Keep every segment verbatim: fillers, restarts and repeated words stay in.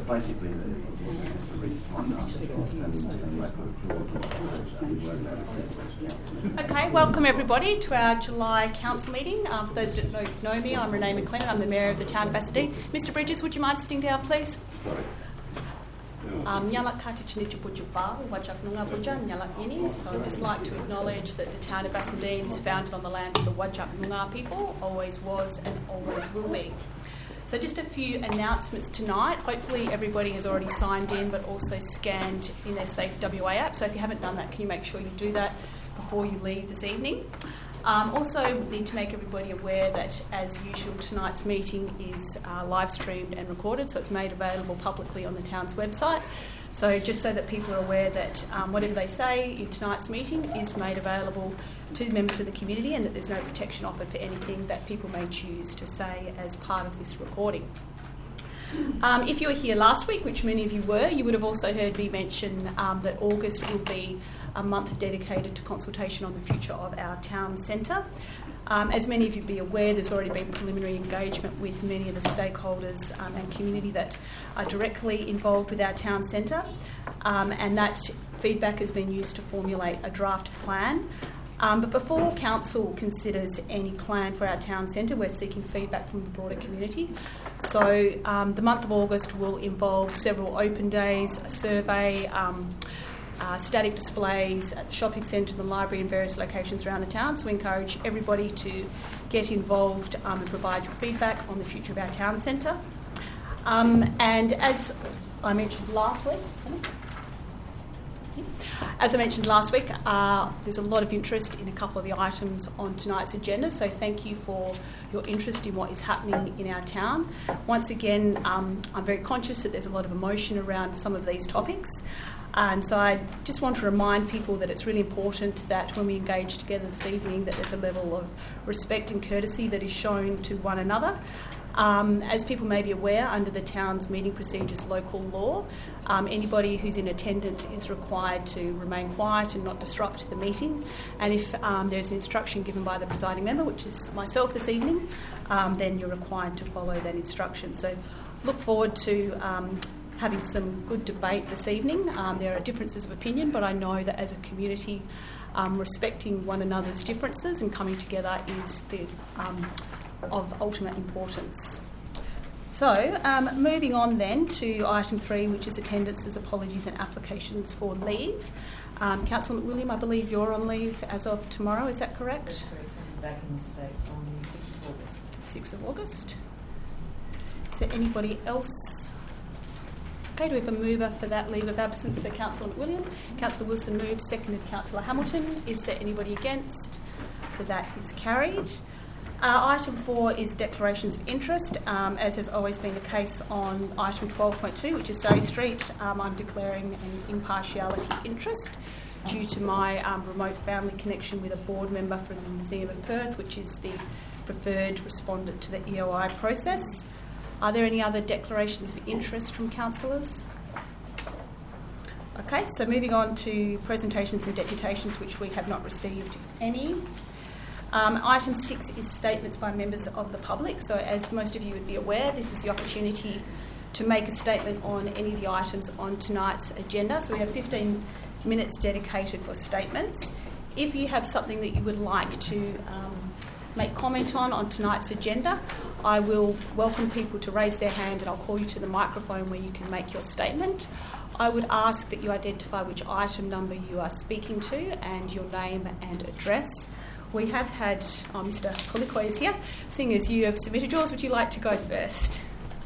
but basically the, the reason why I'm Okay, welcome everybody to our July council meeting. Um, for those that don't know me, I'm Renee McLennan. I'm the Mayor of the town of Bassendean. Mister Bridges, would you mind sitting down, please? Sorry. Um, Nyalak Katichinichu Pujabal, Wajak Nunga Puja, Nyalak Yini. So I'd just like to acknowledge that the town of Bassendean is founded on the lands of the Wajak Nunga people, always was and always will be. So just a few announcements tonight. Hopefully everybody has already signed in but also scanned in their Safe W A app. So if you haven't done that, can you make sure you do that before you leave this evening? Um, also need to make everybody aware that, as usual, tonight's meeting is uh, live streamed and recorded, so it's made available publicly on the town's website. So just so that people are aware that um, whatever they say in tonight's meeting is made available to members of the community, and that there's no protection offered for anything that people may choose to say as part of this recording. Um, if you were here last week, which many of you were, you would have also heard me mention um, that August will be a month dedicated to consultation on the future of our town centre. Um, as many of you be aware, there's already been preliminary engagement with many of the stakeholders um, and community that are directly involved with our town centre, um, and that feedback has been used to formulate a draft plan. Um, but before council considers any plan for our town centre, we're seeking feedback from the broader community. So um, the month of August will involve several open days, a survey, um, uh, static displays at the shopping centre, the library and various locations around the town. So we encourage everybody to get involved um, and provide your feedback on the future of our town centre. Um, and as I mentioned last week, As I mentioned last week, uh, there's a lot of interest in a couple of the items on tonight's agenda, so thank you for your interest in what is happening in our town. Once again, um, I'm very conscious that there's a lot of emotion around some of these topics, and so I just want to remind people that it's really important that when we engage together this evening that there's a level of respect and courtesy that is shown to one another. Um, as people may be aware, under the town's meeting procedures local law, um, anybody who's in attendance is required to remain quiet and not disrupt the meeting. And if um, there's an instruction given by the presiding member, which is myself this evening, um, then you're required to follow that instruction. So look forward to um, having some good debate this evening. Um, there are differences of opinion, but I know that as a community, um, respecting one another's differences and coming together is the um, of ultimate importance. So, um, moving on then to item three, which is attendances, apologies and applications for leave. Um, Councillor McWilliam, I believe you're on leave as of tomorrow, is that correct? That's correct. I'm back in the state on the sixth of August. sixth of August. Is there anybody else? Okay, do we have a mover for that leave of absence for Councillor McWilliam? Councillor Wilson moved, seconded Councillor Hamilton. Is there anybody against? So that is carried. Uh, item four is declarations of interest. Um, as has always been the case on item twelve point two, which is Surrey Street, um, I'm declaring an impartiality interest due to my um, remote family connection with a board member from the Museum of Perth, which is the preferred respondent to the E O I process. Are there any other declarations of interest from councillors? Okay, so moving on to presentations and deputations, which we have not received any. Um, item six is statements by members of the public. So as most of you would be aware, this is the opportunity to make a statement on any of the items on tonight's agenda. So we have fifteen minutes dedicated for statements. If you have something that you would like to um, make comment on on tonight's agenda, I will welcome people to raise their hand and I'll call you to the microphone where you can make your statement. I would ask that you identify which item number you are speaking to and your name and address. We have had, oh, Mister Kolikoi is here. Seeing as you have submitted yours, would you like to go first?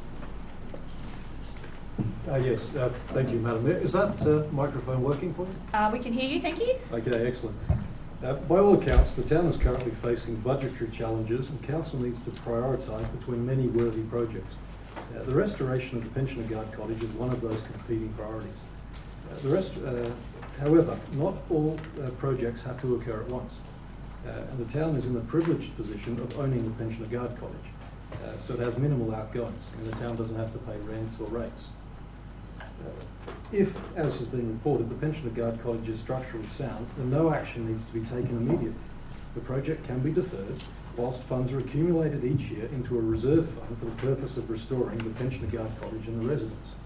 Uh, yes, uh, thank you, Madam Mayor. Is that uh, microphone working for you? Uh, we can hear you, thank you. Okay, excellent. Uh, by all accounts, the town is currently facing budgetary challenges and council needs to prioritise between many worthy projects. Uh, the restoration of the Pensioner Guard Cottage is one of those competing priorities. Uh, the rest, uh, however, not all uh, projects have to occur at once. Uh, and the town is in the privileged position of owning the Pensioner Guard College, uh, so it has minimal outgoings, and the town doesn't have to pay rents or rates. Uh, if, as has been reported, the Pensioner Guard College is structurally sound, then no action needs to be taken immediately. The project can be deferred whilst funds are accumulated each year into a reserve fund for the purpose of restoring the Pensioner Guard College and the residents.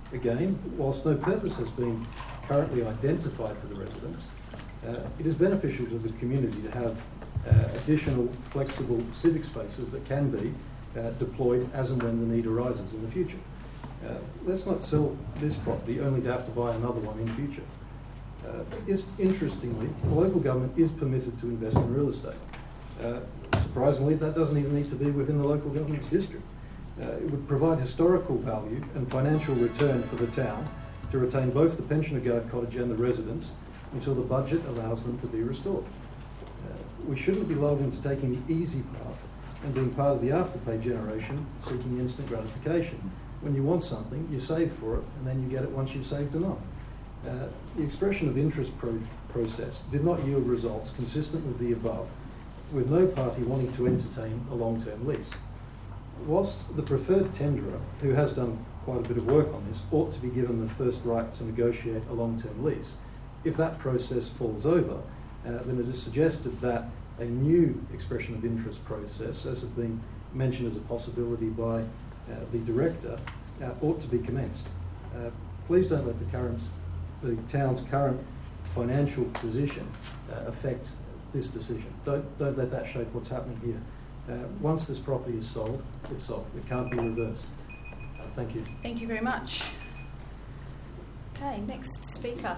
Again, whilst no purpose has been currently identified for the residents, uh, it is beneficial to the community to have uh, additional flexible civic spaces that can be uh, deployed as and when the need arises in the future. Uh, let's not sell this property only to have to buy another one in future. Uh, is, interestingly, the local government is permitted to invest in real estate. Uh, surprisingly, that doesn't even need to be within the local government's district. Uh, it would provide historical value and financial return for the town to retain both the pensioner guard cottage and the residents until the budget allows them to be restored. Uh, we shouldn't be lulled into taking the easy path and being part of the afterpay generation seeking instant gratification. When you want something, you save for it, and then you get it once you've saved enough. Uh, the expression of interest pro- process did not yield results consistent with the above, with no party wanting to entertain a long-term lease. Whilst the preferred tenderer, who has done quite a bit of work on this, ought to be given the first right to negotiate a long-term lease, if that process falls over, uh, then it is suggested that a new expression of interest process, as has been mentioned as a possibility by uh, the director, uh, ought to be commenced. Uh, please don't let the, current, the town's current financial position uh, affect this decision. Don't, don't let that shape what's happening here. Uh, once this property is sold, it's sold. It can't be reversed. Uh, thank you. Thank you very much. Okay, next speaker.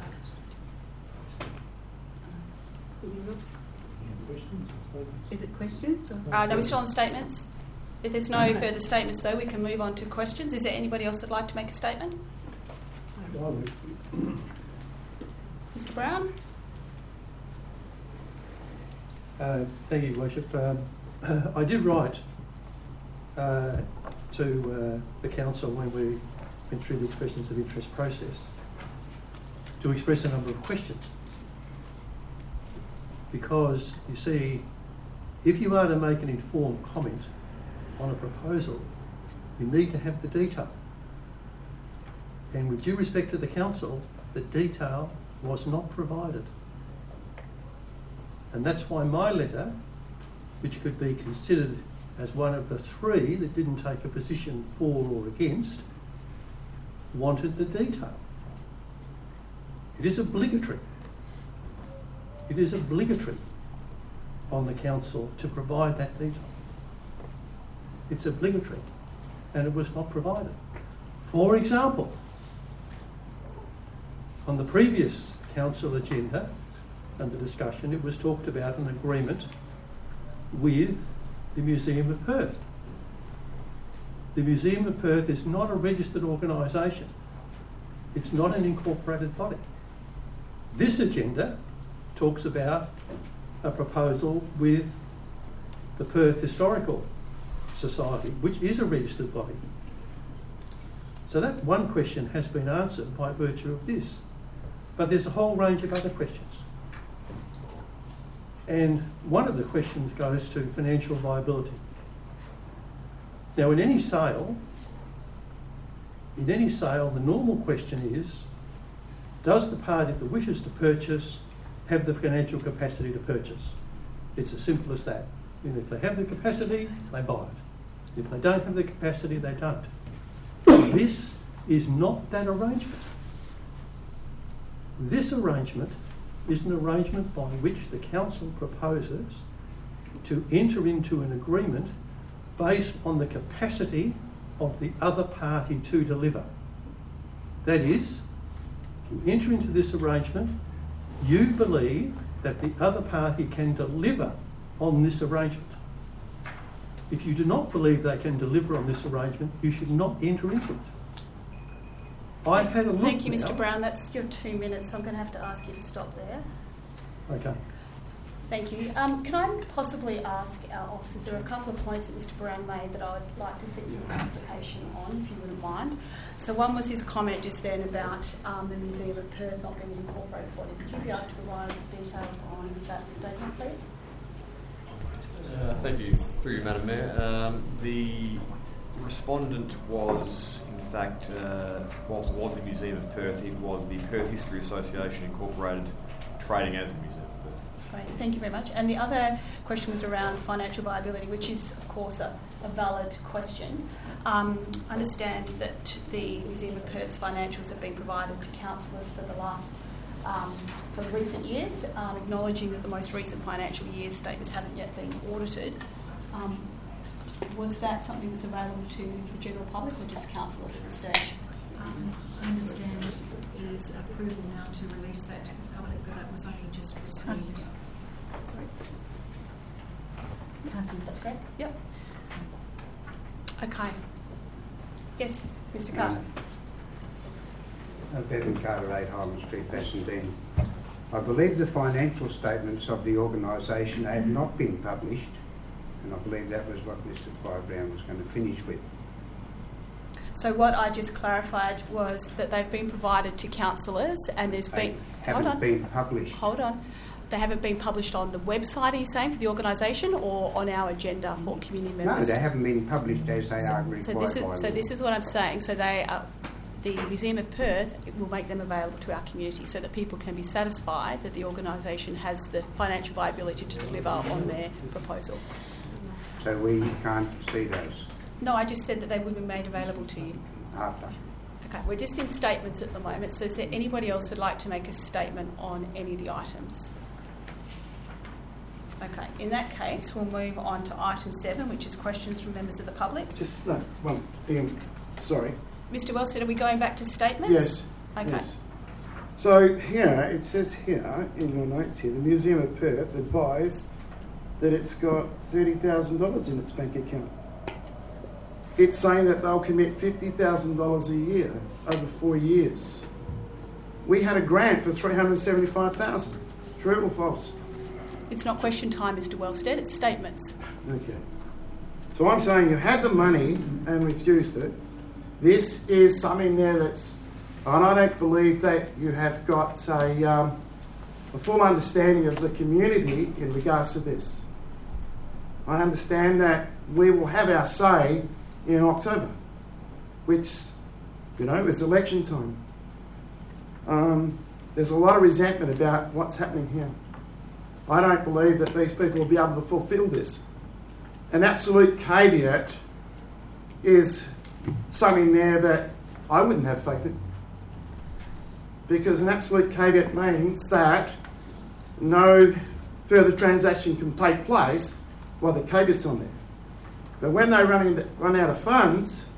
Is it questions? Or? Uh, no, we're still on statements. If there's no further statements, though, we can move on to questions. Is there anybody else that'd like to make a statement? Mister Brown? Uh, thank you, Worship. Um, I did write uh, to uh, the council when we went through the expressions of interest process to express a number of questions. Because, you see, if you are to make an informed comment on a proposal, you need to have the detail. And with due respect to the council, the detail was not provided. And that's why my letter, which could be considered as one of the three that didn't take a position for or against, wanted the detail. It is obligatory. It is obligatory on the council to provide that detail. It's obligatory, and it was not provided. For example, on the previous council agenda, under discussion, it was talked about an agreement with the Museum of Perth. The Museum of Perth is not a registered organisation. It's not an incorporated body. This agenda talks about a proposal with the Perth Historical Society, which is a registered body. So that one question has been answered by virtue of this. But there's a whole range of other questions. And one of the questions goes to financial viability. Now, in any sale, in any sale, the normal question is, does the party that wishes to purchase have the financial capacity to purchase? It's as simple as that. And if they have the capacity, they buy it. If they don't have the capacity, they don't. This is not that arrangement. This arrangement is an arrangement by which the council proposes to enter into an agreement based on the capacity of the other party to deliver. That is, you enter into this arrangement, you believe that the other party can deliver on this arrangement. If you do not believe they can deliver on this arrangement, you should not enter into it. I've had a look. Thank you, Mister now. Brown. That's your two minutes, so I'm going to have to ask you to stop there. Okay. Thank you. Um, can I possibly ask our officers, there are a couple of points that Mister Brown made that I would like to seek some clarification on, if you wouldn't mind. So one was his comment just then about um, the Museum of Perth not being an incorporated body. Would you be able to provide us details on that statement, please? Uh, thank you. Through you, Madam Mayor. Um, the respondent was, in fact, uh, whilst it was the Museum of Perth, it was the Perth History Association Incorporated, trading as the Museum of Perth. Great, thank you very much. And the other question was around financial viability, which is, of course, a, a valid question. Um, I understand that the Museum of Perth's financials have been provided to councillors for the last, um, for the recent years, um, acknowledging that the most recent financial year's statements haven't yet been audited. Um, was that something that's available to the general public or just councillors at this stage? Um, I understand there's approval now to release that to the public, but that was only just received. Sorry. That's great. Yep. Okay. Yes, Mister Carter. Uh, Bevan Carter, eight Highland Street, Bassendean. I believe the financial statements of the organisation have not been published, and I believe that was what Mister Clive Brown was going to finish with. So what I just clarified was that they've been provided to councillors and there's They been... haven't hold on. been published. Hold on. They haven't been published on the website, are you saying, for the organisation or on our agenda for community No, members? they haven't been published as they are required So this is, by so law. this is what I'm saying. So they are, the Museum of Perth will make them available to our community so that people can be satisfied that the organisation has the financial viability to deliver on their proposal. So we can't see those No, I just said that they would be made available to you. after. Okay, we're just in statements at the moment, so is there anybody else who'd like to make a statement on any of the items? Okay, in that case, we'll move on to item seven, which is questions from members of the public. Just, no, one, Ian, sorry. Mister Wellstead, are we going back to statements? Yes. Okay. Yes. So here, it says here, in your notes here, the Museum of Perth advised that it's got thirty thousand dollars in its bank account. It's saying that they'll commit fifty thousand dollars a year over four years. We had a grant for three hundred seventy-five thousand dollars. True or false? It's not question time, Mister Wellstead, it's statements. Okay. So I'm saying you had the money and refused it. This is something there that's, and I don't believe that you have got a, um, a full understanding of the community in regards to this. I understand that we will have our say in October, which, you know, is election time. Um, there's a lot of resentment about what's happening here. I don't believe that these people will be able to fulfil this. An absolute caveat is something there that I wouldn't have faith in. Because an absolute caveat means that no further transaction can take place while the caveat's on there. But when they run, into, run out of funds,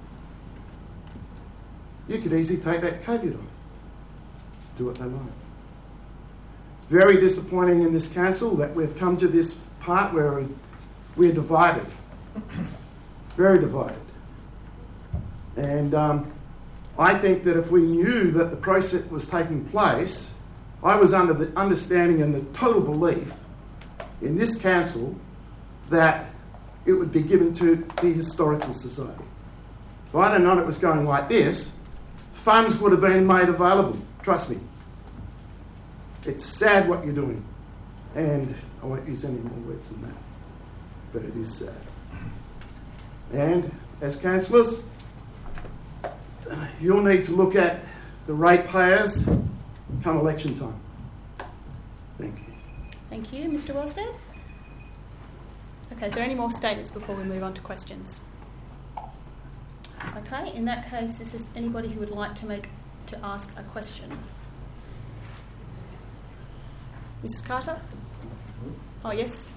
you could easily take that caveat off. Do what they like. Very disappointing in this council that we've come to this part where we're divided. Very divided. And um, I think that if we knew that the process was taking place, I was under the understanding and the total belief in this council that it would be given to the Historical Society. If I'd have known it was going like this, funds would have been made available. Trust me. It's sad what you're doing. And I won't use any more words than that. But it is sad. And as councillors, you'll need to look at the ratepayers come election time. Thank you. Thank you. Mister Wellstead? Okay, is there any more statements before we move on to questions? Okay, in that case, is there anybody who would like to make to ask a question? Missus Carter? Oh, yes.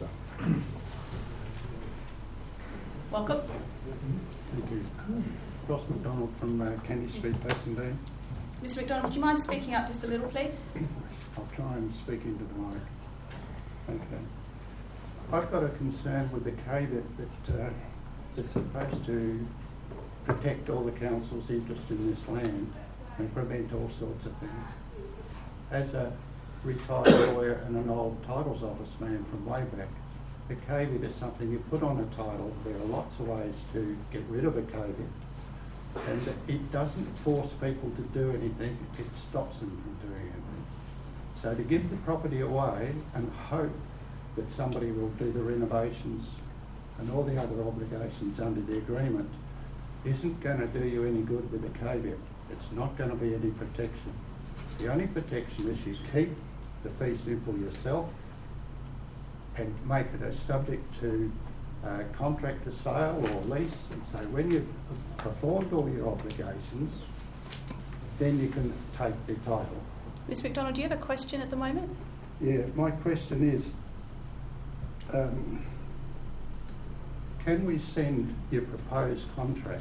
Welcome. Thank you. Ross McDonald from uh, Candy Street, Bassendean. Mister McDonald, would you mind speaking up just a little, please? I'll try and speak into the mic. Okay. I've got a concern with the caveat that uh, is supposed to protect all the council's interest in this land and prevent all sorts of things. As a retired lawyer and an old titles office man from way back, the caveat is something you put on a title. There are lots of ways to get rid of a caveat, and it doesn't force people to do anything, it stops them from doing anything. So to give the property away and hope that somebody will do the renovations and all the other obligations under the agreement isn't going to do you any good with the caveat. It's not going to be any protection. The only protection is you keep the fee simple yourself and make it a subject to uh, contract to sale or lease, and say when you've performed all your obligations, then you can take the title. Mister McDonald, do you have a question at the moment? Yeah, my question is, um, can we send your proposed contract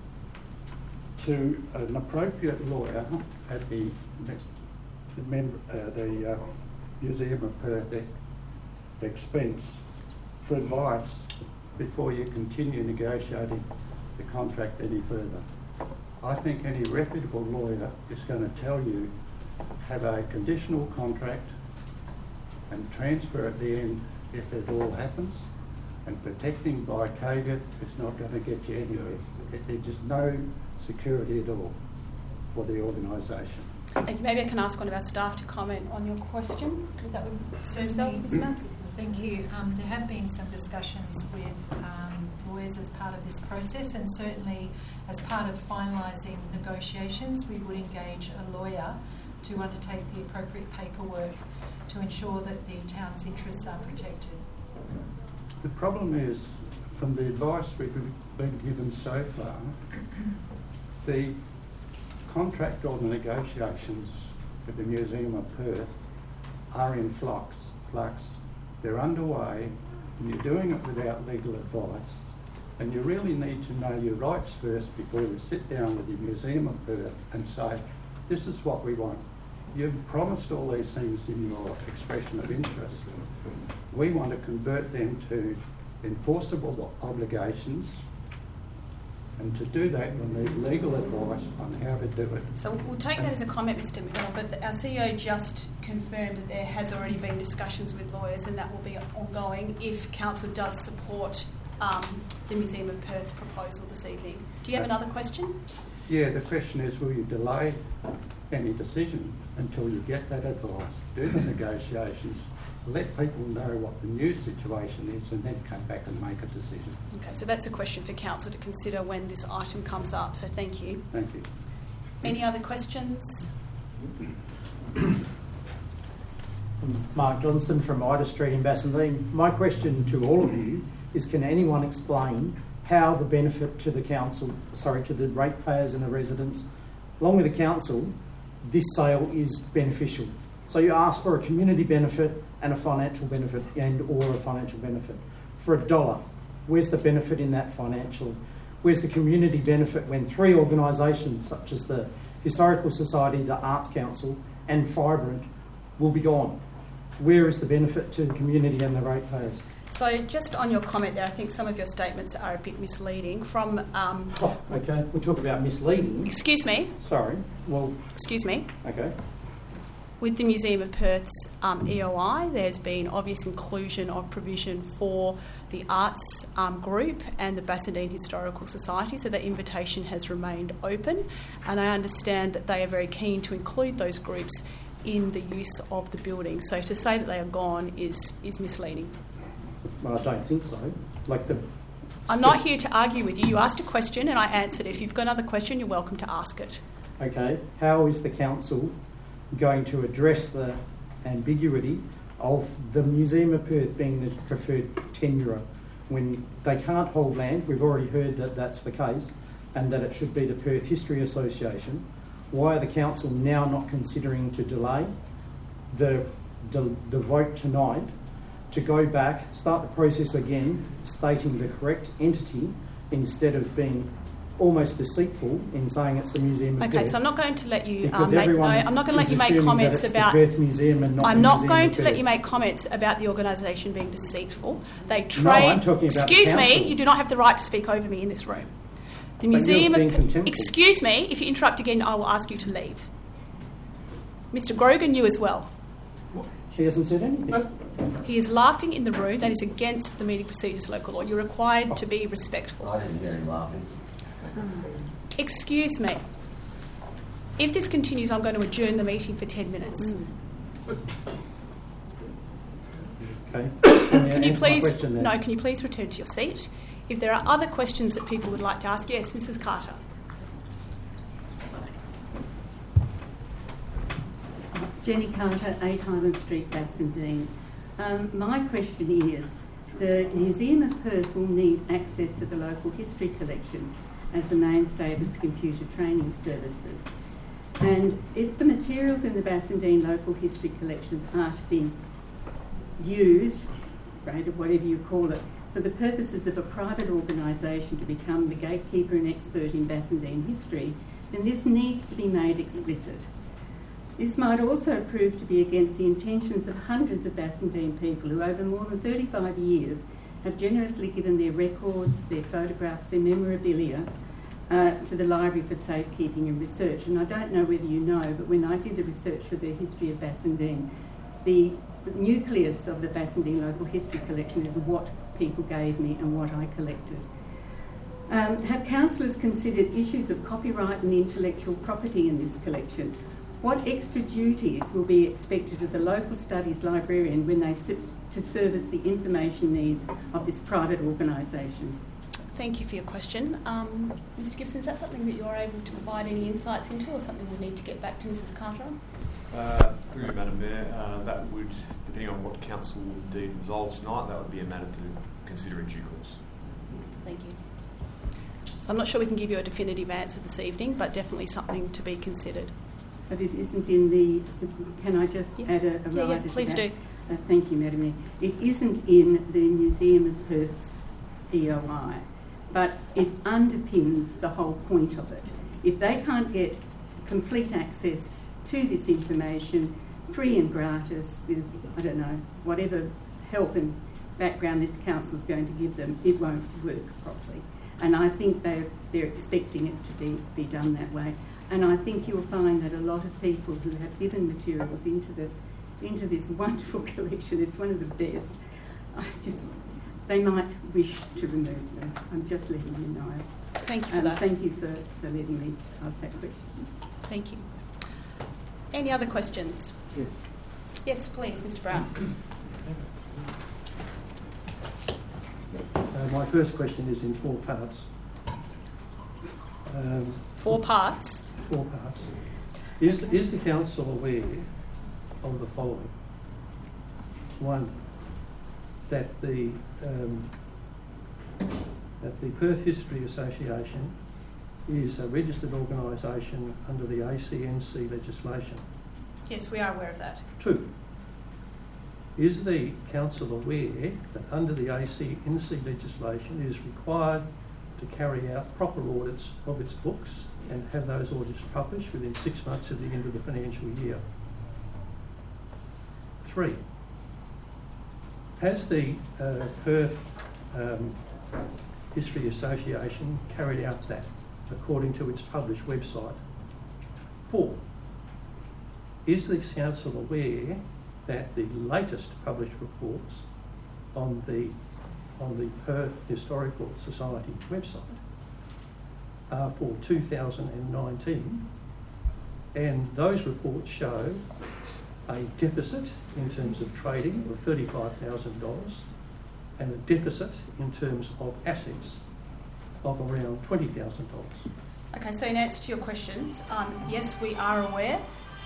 to an appropriate lawyer at the, the, member, uh, the uh, Museum of Perth e- expense for advice before you continue negotiating the contract any further? I think any reputable lawyer is going to tell you have a conditional contract and transfer at the end if it all happens, and protecting by caveat is not going to get you anywhere. It, there's just no security at all for the organisation. And maybe I can ask one of our staff to comment on your question. Would that would Certainly. Miz Mounts? Thank you. Um, there have been some discussions with um, lawyers as part of this process, and certainly as part of finalising negotiations, we would engage a lawyer to undertake the appropriate paperwork to ensure that the town's interests are protected. The problem is, from the advice we've been given so far, the contract or the negotiations with the Museum of Perth are in flux. flux. They're underway, and you're doing it without legal advice, and you really need to know your rights first before you sit down with the Museum of Perth and say, this is what we want. You've promised all these things in your expression of interest. We want to convert them to enforceable obligations, and to do that we'll need legal advice on how to do it. So we'll take that as a comment, Mister McDonald, but our C E O just confirmed that there has already been discussions with lawyers, and that will be ongoing if Council does support um, the Museum of Perth's proposal this evening. Do you have another question? Yeah, the question is, will you delay any decision until you get that advice, do the negotiations, let people know what the new situation is, and then come back and make a decision? Okay, so that's a question for Council to consider when this item comes up, so thank you. Thank you. Any other questions? Mark Johnston from Ida Street in Bassendean. My question to all of you is, can anyone explain how the benefit to the council, sorry, to the ratepayers and the residents, along with the council, this sale is beneficial? So you ask for a community benefit and a financial benefit, and or a financial benefit for a dollar. Where's the benefit in that financial? Where's the community benefit when three organisations such as the Historical Society, the Arts Council and Vibrant will be gone? Where is the benefit to the community and the ratepayers? So just on your comment there, I think some of your statements are a bit misleading. From um, oh, okay, we'll talk about misleading. Excuse me. Sorry. Well. Excuse me. Okay. With the Museum of Perth's um, E O I, there's been obvious inclusion of provision for the arts um, group and the Bassendean Historical Society, so that invitation has remained open, and I understand that they are very keen to include those groups in the use of the building. So to say that they are gone is is misleading. Well, I don't think so. Like the. I'm not here to argue with you. You asked a question and I answered it. If you've got another question, you're welcome to ask it. Okay. How is the council going to address the ambiguity of the Museum of Perth being the preferred tenure when they can't hold land? We've already heard that that's the case, and that it should be the Perth History Association. Why are the council now not considering to delay the, the, the vote tonight to go back, start the process again, stating the correct entity instead of being almost deceitful in saying it's the Museum of Okay, Perth? so I'm not going to let you Because um, make. No, everyone I'm not going to let is you make assuming comments that it's about. the Perth Museum and not I'm the not Museum going of to let Perth. you make comments about the organisation being deceitful. They trade. No, I'm talking about Excuse the me. council. You do not have the right to speak over me in this room. The But Museum you're of. being contemptuous. Excuse me. If you interrupt again, I will ask you to leave. Mister Grogan, you as well. She hasn't said anything. He is laughing in the room. That is against the meeting procedures local law. You're required to be respectful. I didn't hear him laughing. Excuse me. If this continues, I'm going to adjourn the meeting for ten minutes. Okay. Can you please no? Can you please return to your seat? If there are other questions that people would like to ask, yes, Missus Carter. Jenny Carter, eight Highland Street, Bassendean. Um, my question is, the Museum of Perth will need access to the local history collection as the mainstay of its computer training services. And if the materials in the Bassendean local history collections are to be used, graded, whatever you call it, for the purposes of a private organisation to become the gatekeeper and expert in Bassendean history, then this needs to be made explicit. This might also prove to be against the intentions of hundreds of Bassendean people who over more than thirty-five years have generously given their records, their photographs, their memorabilia uh, to the library for safekeeping and research. And I don't know whether you know, but when I did the research for the history of Bassendean, the nucleus of the Bassendean local history collection is what people gave me and what I collected. Um, have councillors considered issues of copyright and intellectual property in this collection? What extra duties will be expected of the local studies librarian when they sit to service the information needs of this private organisation? Thank you for your question. Um, Mister Gibson, is that something that you're able to provide any insights into, or something we'll need to get back to Missus Carter on? Uh, through you, Madam Mayor, uh, that would, depending on what Council indeed resolves tonight, that would be a matter to consider in due course. Thank you. So I'm not sure we can give you a definitive answer this evening, but definitely something to be considered. But it isn't in the... Can I just yeah. add a, a yeah, rider yeah, to please that? do. Uh, thank you, Madam Mayor. It isn't in the Museum of Perth's E O I, but it underpins the whole point of it. If they can't get complete access to this information, free and gratis, with, I don't know, whatever help and background this council is going to give them, it won't work properly. And I think they're, they're expecting it to be, be done that way. And I think you'll find that a lot of people who have given materials into the into this wonderful collection, it's one of the best, I just, they might wish to remove them. I'm just letting you know. Thank you for um, that. Thank you for, for letting me ask that question. Thank you. Any other questions? Yes, yes please, Mister Brown. Uh, my first question is in four parts. Um, Four parts? Four parts. Is, is the council aware of the following? One, that the um, that the Perth History Association is a registered organisation under the A C N C legislation. Yes, we are aware of that. Two, is the council aware that under the A C N C legislation it is required to carry out proper audits of its books and have those audits published within six months of the end of the financial year? Three, has the uh, Perth um, History Association carried out that according to its published website? Four, is the council aware that the latest published reports on the on the Perth Historical Society website are for two thousand nineteen, and those reports show a deficit in terms of trading of thirty-five thousand dollars and a deficit in terms of assets of around twenty thousand dollars. Okay, so in answer to your questions, um, yes, we are aware.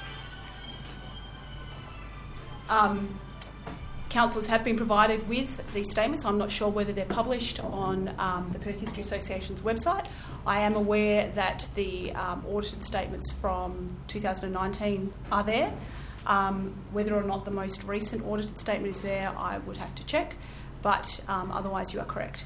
Um, councillors have been provided with these statements. I'm not sure whether they're published on um, the Perth History Association's website. I am aware that the um, audited statements from two thousand nineteen are there. Um, whether or not the most recent audited statement is there, I would have to check, but um, otherwise you are correct.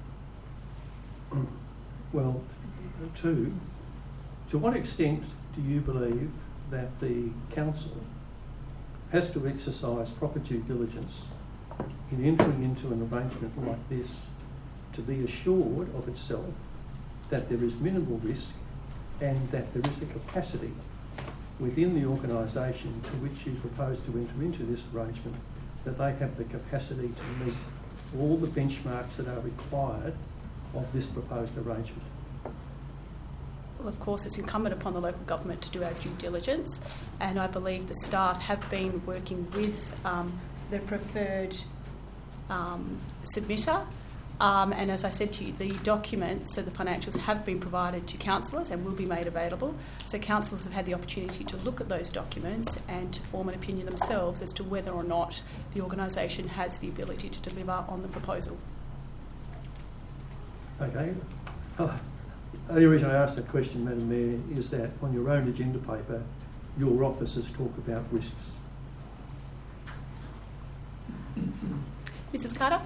Well, two, to what extent do you believe that the council has to exercise proper due diligence in entering into an arrangement like this to be assured of itself that there is minimal risk and that there is a capacity within the organisation to which you propose to enter into this arrangement, that they have the capacity to meet all the benchmarks that are required of this proposed arrangement? Well, of course, it's incumbent upon the local government to do our due diligence, and I believe the staff have been working with um, the preferred um, submitter Um, and as I said to you, the documents, so the financials, have been provided to councillors and will be made available. So councillors have had the opportunity to look at those documents and to form an opinion themselves as to whether or not the organisation has the ability to deliver on the proposal. Okay. Oh, the only reason I asked that question, Madam Mayor, is that on your own agenda paper, your officers talk about risks. Missus Carter?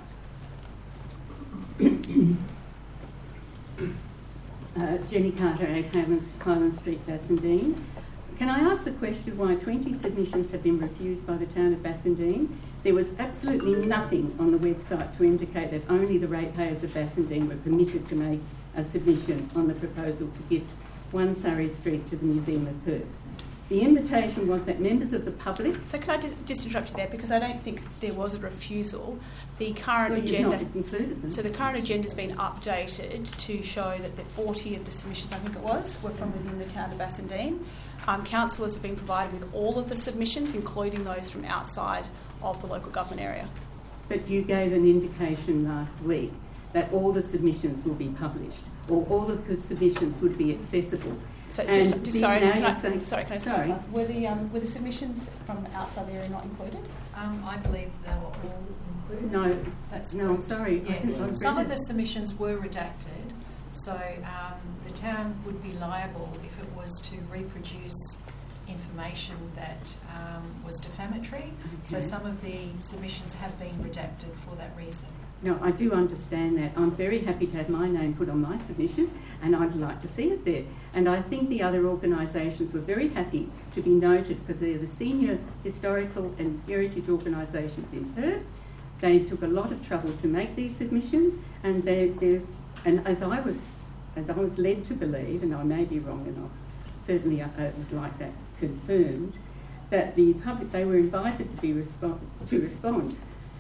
Uh, Jenny Carter, eight Highland Street, Bassendean. Can I ask the question why twenty submissions have been refused by the town of Bassendean? There was absolutely nothing on the website to indicate that only the ratepayers of Bassendean were permitted to make a submission on the proposal to gift one Surrey Street to the Museum of Perth. The invitation was that members of the public... So can I just, just interrupt you there, because I don't think there was a refusal. The current well, agenda... Not included them. So the current agenda has been updated to show that the forty of the submissions, I think it was, were from within the town of Bassendean. Um, councillors have been provided with all of the submissions, including those from outside of the local government area. But you gave an indication last week that all the submissions will be published, or all of the submissions would be accessible. So just, just the, sorry, can I, saying, sorry, can I sorry. clarify? Were the um, were the submissions from outside the area not included? Um, I believe they were all included. No, that's no. I'm correct. sorry. Yeah. I, Some of the submissions were redacted, so um, the town would be liable if it was to reproduce information that um, was defamatory. Okay. So some of the submissions have been redacted for that reason. No, I do understand that. I'm very happy to have my name put on my submission, and I'd like to see it there. And I think the other organisations were very happy to be noted because they're the senior historical and heritage organisations in Perth. They took a lot of trouble to make these submissions, and they, they're, and as I was, as I was led to believe, and I may be wrong, and I certainly uh, would like that confirmed, that the public, they were invited to be respo- to respond.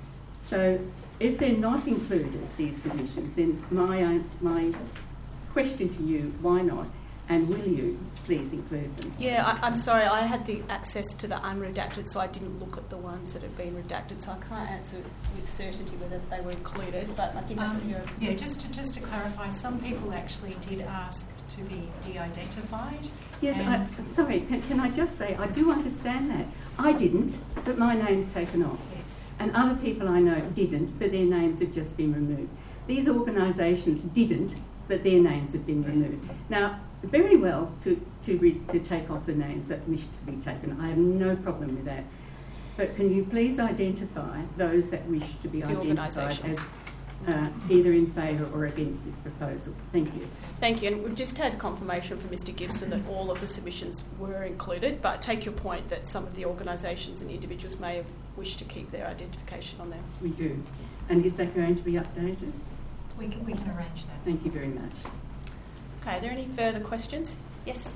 So if they're not included, these submissions, then my answer, my question to you, why not? And will you please include them? Yeah, I, I'm sorry, I had the access to the unredacted, so I didn't look at the ones that have been redacted, so I can't answer with certainty whether they were included, but I think that's um, your... Yeah, just to, just to clarify, some people actually did ask to be de-identified. Yes, I, sorry, can, can I just say, I do understand that. I didn't, but my name's taken off. Yes. And other people I know didn't, but their names have just been removed. These organisations didn't, but their names have been removed. Now, very well to to, re, to take off the names that wish to be taken. I have no problem with that. But can you please identify those that wish to be the identified as uh, either in favour or against this proposal? Thank you. Thank you. And we've just had confirmation from Mister Gibson that all of the submissions were included, but take your point that some of the organisations and individuals may have wished to keep their identification on there. We do. And is that going to be updated? We can, we can arrange that. Thank you very much. Okay, are there any further questions? Yes?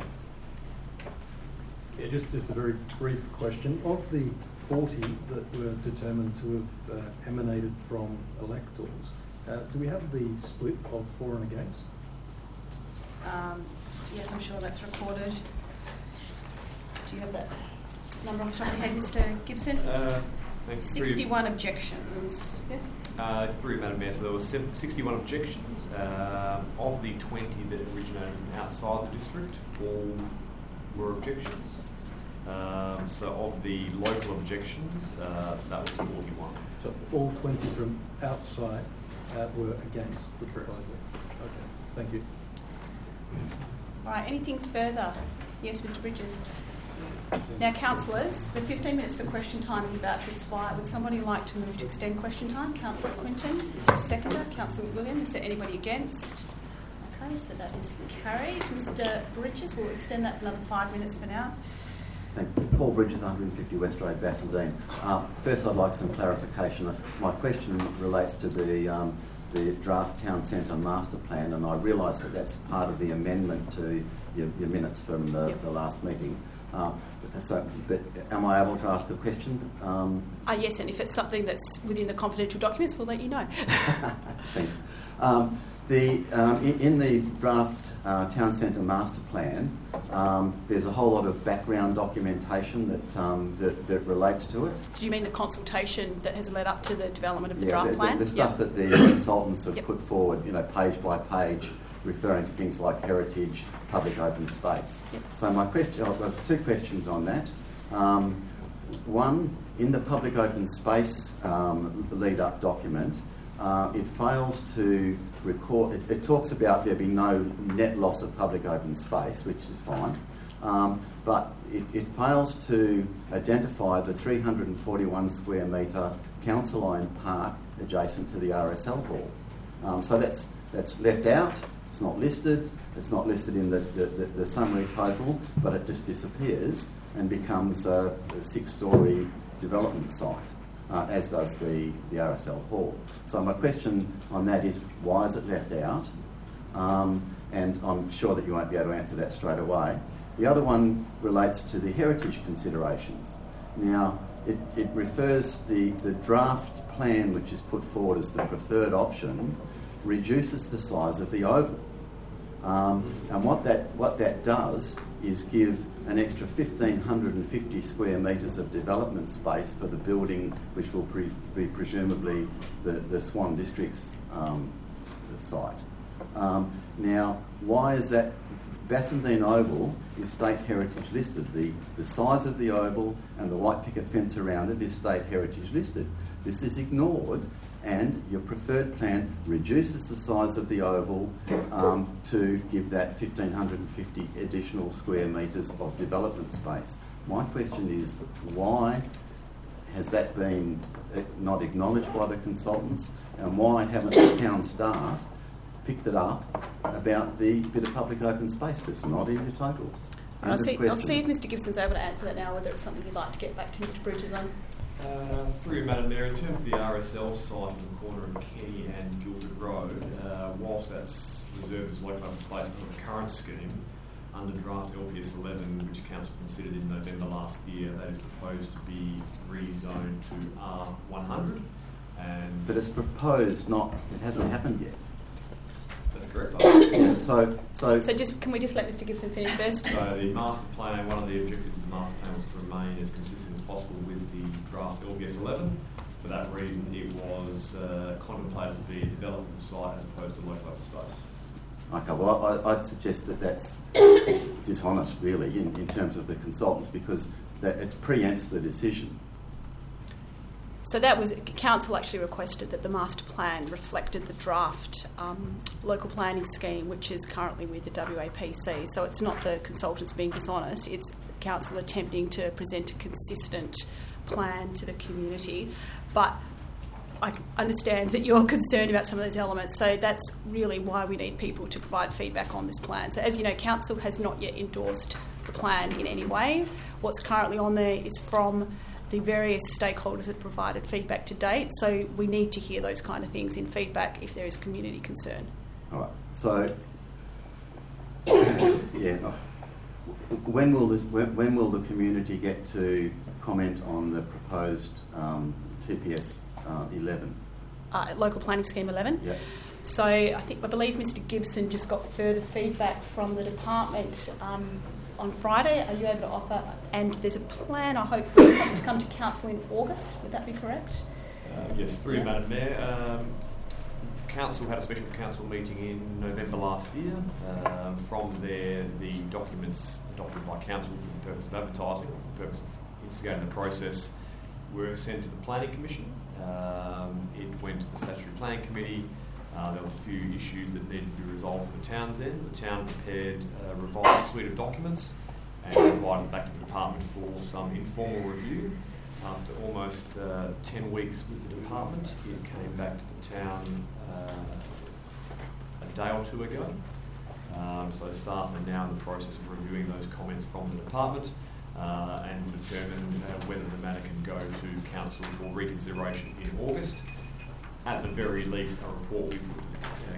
Yeah, just, just a very brief question. Of the forty that were determined to have uh, emanated from electors, uh, do we have the split of for and against? Um, yes, I'm sure that's recorded. Do you have that number off the top of your head, Mister Gibson? Uh, sixty-one objections. Yes? Uh, through Madam Mayor, so there were sixty-one objections. Um, of the twenty that originated from outside the district, all were objections. Um, so of the local objections, uh, that was forty-one. So all twenty from outside uh, were against the proposal. Okay, thank you. All right, anything further? Yes, Mister Bridges. Now, councillors, the fifteen minutes for question time is about to expire. Would somebody like to move to extend question time? Councillor Quinton, is there a seconder? Councillor McWilliam, is there anybody against? Okay, so that is carried. Mister Bridges, we'll extend that for another five minutes for now. Thanks. Paul Bridges, one fifty West Road, Bassendean. Um, first, I'd like some clarification. My question relates to the um, the draft town centre master plan, and I realise that that's part of the amendment to your, your minutes from the, Yep. the last meeting. Uh, so, but am I able to ask a question? Um, Uh, yes, and if it's something that's within the confidential documents, we'll let you know. Thanks. Um, the, um, in, in the draft uh, Town Centre Master Plan, um, there's a whole lot of background documentation that, um, that that relates to it. Do you mean the consultation that has led up to the development of the yeah, draft the, plan? The, the stuff Yep. that the consultants have Yep. put forward, you know, page by page, referring to things like heritage, public open space. Yep. So my question, I've got two questions on that. Um, one, in the public open space um, lead-up document, uh, it fails to record. It, it talks about there being no net loss of public open space, which is fine, um, but it, it fails to identify the three hundred forty-one square metre council owned park adjacent to the R S L hall. Um, so that's that's left out. It's not listed. It's not listed in the, the, the, the summary total, but it just disappears and becomes a, a six-storey development site, uh, as does the, the R S L hall. So my question on that is, why is it left out? Um, and I'm sure that you won't be able to answer that straight away. The other one relates to the heritage considerations. Now, it, it refers the, the draft plan, which is put forward as the preferred option, reduces the size of the oval. Um, and what that what that does is give an extra one thousand five hundred fifty square metres of development space for the building, which will pre- be presumably the, the Swan District's um, the site. Um, now, why is that? Bassendean Oval is state heritage listed. The, the size of the oval and the white picket fence around it is state heritage listed. This is ignored, and your preferred plan reduces the size of the oval um, to give that one thousand five hundred fifty additional square metres of development space. My question is, why has that been not acknowledged by the consultants, and why haven't the town staff picked it up about the bit of public open space that's not in your totals? End I'll of see, I'll see if questions. Mister Gibson's able to answer that now, whether it's something you'd like to get back to Mister Bridges on. Uh, through you, Madam Mayor, in terms of the R S L site in the corner of Kenny and Guildford Road, uh, whilst that's reserved as local open space under the current scheme, under draft L P S eleven, which Council considered in November last year, that is proposed to be rezoned to R one hundred. And But it's proposed, not, it hasn't happened yet. that's correct. Yeah, so, so, So just can we just let Mister Gibson finish first? So the master plan, one of the objectives of the master plan was to remain as consistent as possible with the draft L P S eleven. For that reason, it was uh, contemplated to be a development site as opposed to local open space. okay, well, I, I'd suggest that that's dishonest, really, in, in terms of the consultants, because that it preempts the decision. So that was, Council actually requested that the master plan reflected the draft um, local planning scheme, which is currently with the W A P C. So it's not the consultants being dishonest, it's Council attempting to present a consistent plan to the community. But I understand that you're concerned about some of those elements, so that's really why we need people to provide feedback on this plan. So as you know, Council has not yet endorsed the plan in any way. What's currently on there is from the various stakeholders that have provided feedback to date, so we need to hear those kind of things in feedback if there is community concern. All right, so, yeah, when will the, when, when will the community get to comment on the proposed um, T P S uh, eleven? Uh, local planning scheme eleven. Yeah. So I think I believe Mister Gibson just got further feedback from the department um, on Friday. Are you able to offer? And there's a plan, I hope, for something to come to council in August. Would that be correct? Uh, yes, through you, Yeah. Madam Mayor. Um, Council had a special council meeting in November last year. Um, from there, the documents adopted by Council for the purpose of advertising, or for the purpose of instigating the process, were sent to the Planning Commission. Um, it went to the Statutory Planning Committee. Uh, there were a few issues that needed to be resolved at the town's end. The town prepared a revised suite of documents and provided back to the department for some informal review. After almost uh, ten weeks with the department, it came back to the town uh, a day or two ago. Um, so staff are now in the process of reviewing those comments from the department uh, and will determine uh, whether the matter can go to council for reconsideration in August. At the very least, a report we put to uh,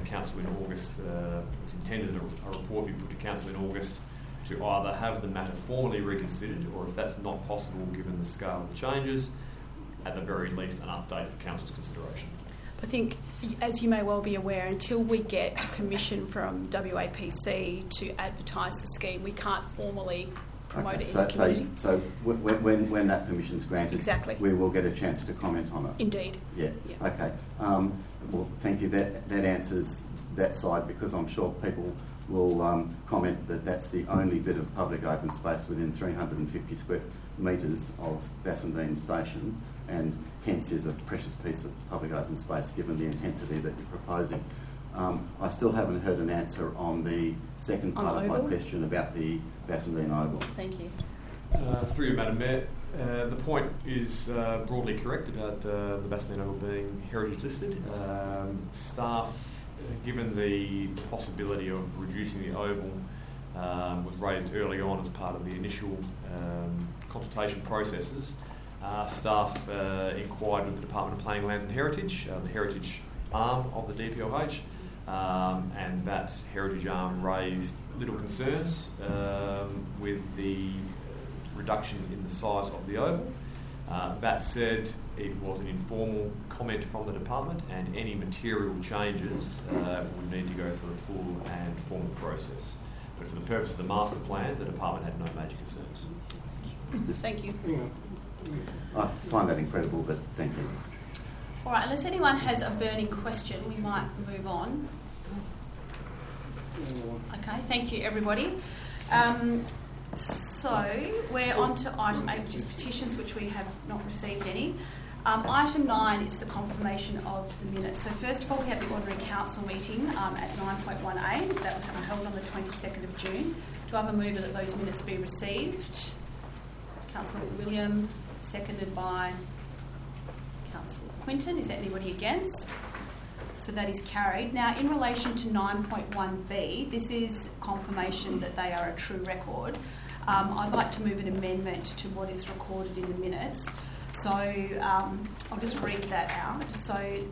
council in August. Uh, it's intended that a, a report be put to council in August to either have the matter formally reconsidered, or if that's not possible given the scale of the changes, at the very least an update for council's consideration. I think, as you may well be aware, until we get permission from W A P C to advertise the scheme, we can't formally promote Okay, it so, in the community. So, so when, when, when that permission's granted, Exactly. we will get a chance to comment on it. Indeed. Yeah. Yeah. Okay. Um, well, thank you. That that answers that side, because I'm sure people will um, comment that that's the only bit of public open space within three hundred fifty square metres of Bassendean Station, and hence is a precious piece of public open space given the intensity that you're proposing. Um, I still haven't heard an answer on the second On part the of my Oval? question about the Bassendean Oval. Thank you. Uh, through you, Madam Mayor, uh, the point is uh, broadly correct about uh, the Bassendean Oval being heritage listed. Um, staff, uh, given the possibility of reducing the Oval, um, was raised early on as part of the initial um, consultation processes. Uh, staff uh, inquired with the Department of Planning, Lands and Heritage, uh, the heritage arm of the D P L H, um, and that heritage arm raised little concerns um, with the reduction in the size of the oval. Uh, that said, it was an informal comment from the department, and any material changes uh, would need to go through a full and formal process. But for the purpose of the master plan, the department had no major concerns. Thank you. I find that incredible, but thank you. All right, unless anyone has a burning question, we might move on. Okay, thank you, everybody. Um, so we're on to item eight, which is petitions, which we have not received any. Um, item nine is the confirmation of the minutes. So first of all, we have the ordinary council meeting um, at nine point one A. That was held on the twenty-second of June. Do I have a mover that those minutes be received? Councillor William, seconded by Councillor Quinton. Is there anybody against? So that is carried. Now, in relation to nine point one B, this is confirmation that they are a true record. Um, I'd like to move an amendment to what is recorded in the minutes. So um, I'll just read that out. So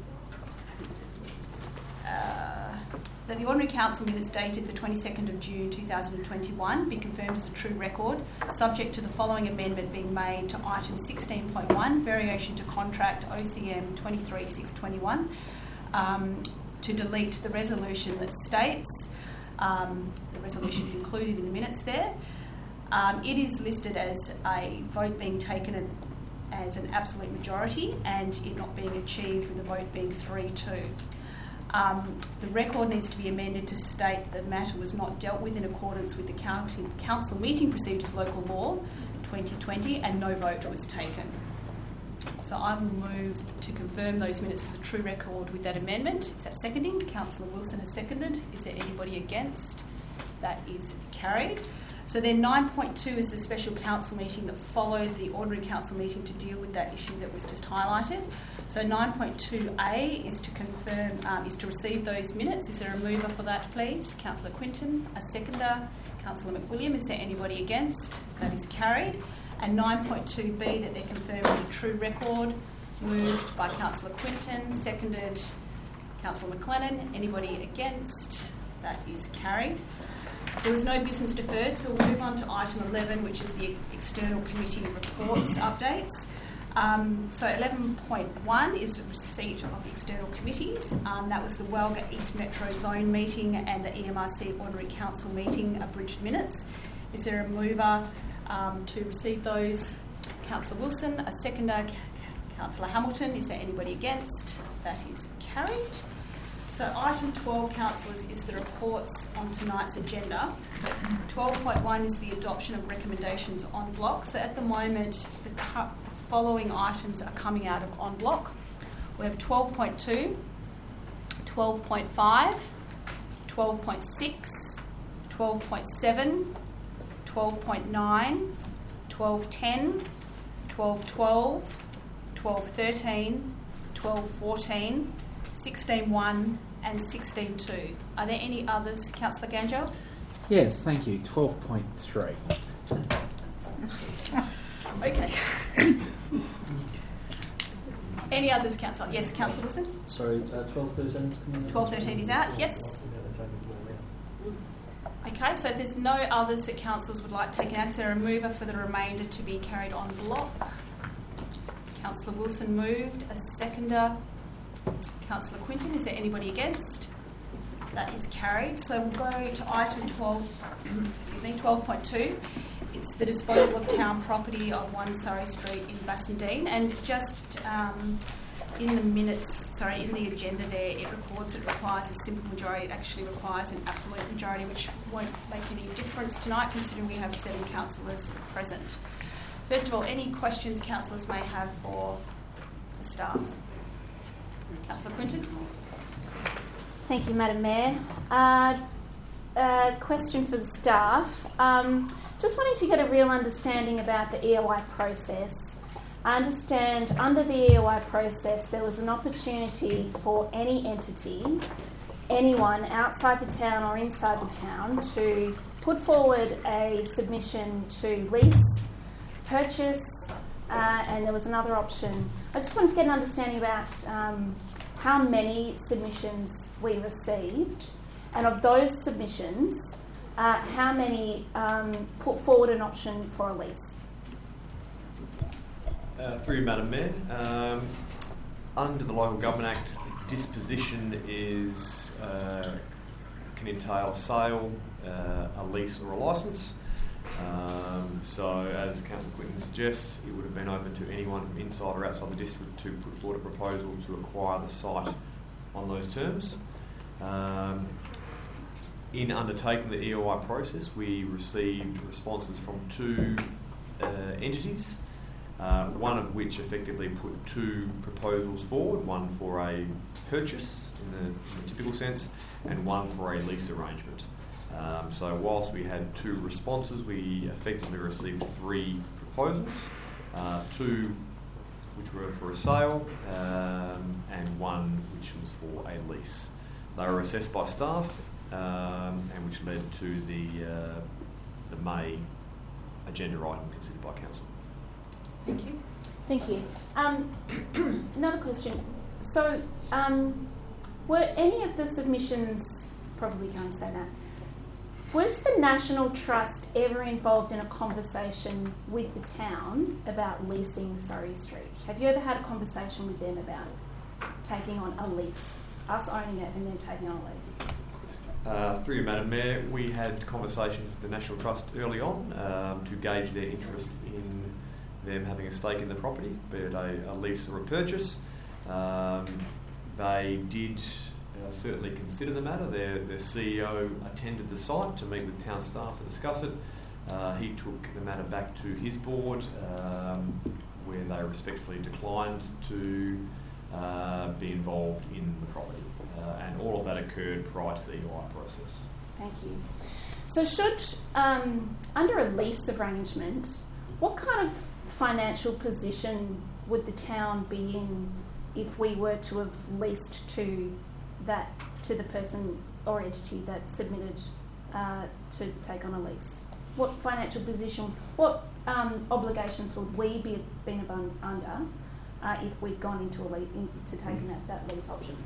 uh, that the ordinary council minutes dated the twenty-second of June two thousand twenty-one be confirmed as a true record, subject to the following amendment being made to item sixteen point one, variation to contract O C M twenty-three six twenty-one, um, to delete the resolution that states, um, the resolution is included in the minutes there. Um, it is listed as a vote being taken as an absolute majority, and it not being achieved with the vote being three two. Um, the record needs to be amended to state that the matter was not dealt with in accordance with the county, council meeting procedures local law twenty twenty, and no vote was taken. So I will move to confirm those minutes as a true record with that amendment. Is that seconding? Councillor Wilson has seconded. Is there anybody against? That is carried. So then nine point two is the special council meeting that followed the ordinary council meeting to deal with that issue that was just highlighted. So nine point two A is to confirm, um, is to receive those minutes. Is there a mover for that, please? Councillor Quinton, a seconder. Councillor McWilliam, is there anybody against? That is carried. And nine point two B, that they're confirmed as a true record, moved by Councillor Quinton, seconded Councillor McLennan. Anybody against? That is carried. There was no business deferred, so we'll move on to item eleven, which is the external committee reports updates. Um, so eleven point one is the receipt of the external committees. Um, that was the Walga East Metro Zone meeting and the E M R C Ordinary Council meeting, abridged minutes. Is there a mover um, to receive those? Councillor Wilson, a seconder. Councillor Hamilton, is there anybody against? That is carried. So item twelve, councillors, is the reports on tonight's agenda. twelve point one is the adoption of recommendations en bloc. So at the moment, the, cu- the following items are coming out of en bloc. We have twelve point two, twelve point five, twelve point six, twelve point seven, twelve point nine, twelve ten, twelve twelve, twelve thirteen, twelve fourteen, sixteen one and sixteen two. Are there any others, Councillor Ganjo? Yes, thank you. twelve point three. Okay. Any others, Councillor? Yes, Councillor Wilson? Sorry, uh, twelve thirteen is coming out. twelve thirteen is out, yes. Okay, so if there's no others that councillors would like taken out, is there a mover for the remainder to be carried on block? Councillor Wilson moved. A seconder. Councillor Quinton, is there anybody against? That is carried. So we'll go to item twelve, excuse me, twelve point two. It's the disposal of town property on one Surrey Street in Bassendean. And just um, in the minutes, sorry, in the agenda there, it records it requires a simple majority. It actually requires an absolute majority, which won't make any difference tonight, considering we have seven councillors present. First of all, any questions councillors may have for the staff? Councillor Quinton. Thank you, Madam Mayor. Uh, uh, question for the staff. Um, just wanting to get a real understanding about the E O I process. I understand under the E O I process there was an opportunity for any entity, anyone outside the town or inside the town, to put forward a submission to lease, purchase, uh, and there was another option. I just wanted to get an understanding about um, how many submissions we received, and of those submissions, uh, how many um, put forward an option for a lease. Uh, through you, Madam Mayor. Um, under the Local Government Act, disposition is uh, can entail a sale, uh, a lease or a licence. Um, so, as Councillor Quinton suggests, it would have been open to anyone from inside or outside the district to put forward a proposal to acquire the site on those terms. Um, in undertaking the E O I process, we received responses from two uh, entities, uh, one of which effectively put two proposals forward, one for a purchase in the, in the typical sense, and one for a lease arrangement. Um, so whilst we had two responses, we effectively received three proposals, uh, two which were for a sale um, and one which was for a lease. They were assessed by staff um, and which led to the, uh, the May agenda item considered by Council. Thank you. Thank you. Um, another question. So um, were any of the submissions, probably can't say that, was the National Trust ever involved in a conversation with the town about leasing Surrey Street? Have you ever had a conversation with them about taking on a lease, us owning it and then taking on a lease? Uh, through you, Madam Mayor, we had conversations with the National Trust early on um, to gauge their interest in them having a stake in the property, be it a, a lease or a purchase. Um, they did Uh, certainly consider the matter. Their, their C E O attended the site to meet with town staff to discuss it. Uh, he took the matter back to his board, um, where they respectfully declined to uh, be involved in the property. Uh, and all of that occurred prior to the E O I process. Thank you. So should, um, under a lease arrangement, what kind of financial position would the town be in if we were to have leased to that to the person or entity that submitted uh, to take on a lease? What financial position, what um, obligations would we be been under uh, if we'd gone into a lease, into taking that, that lease option?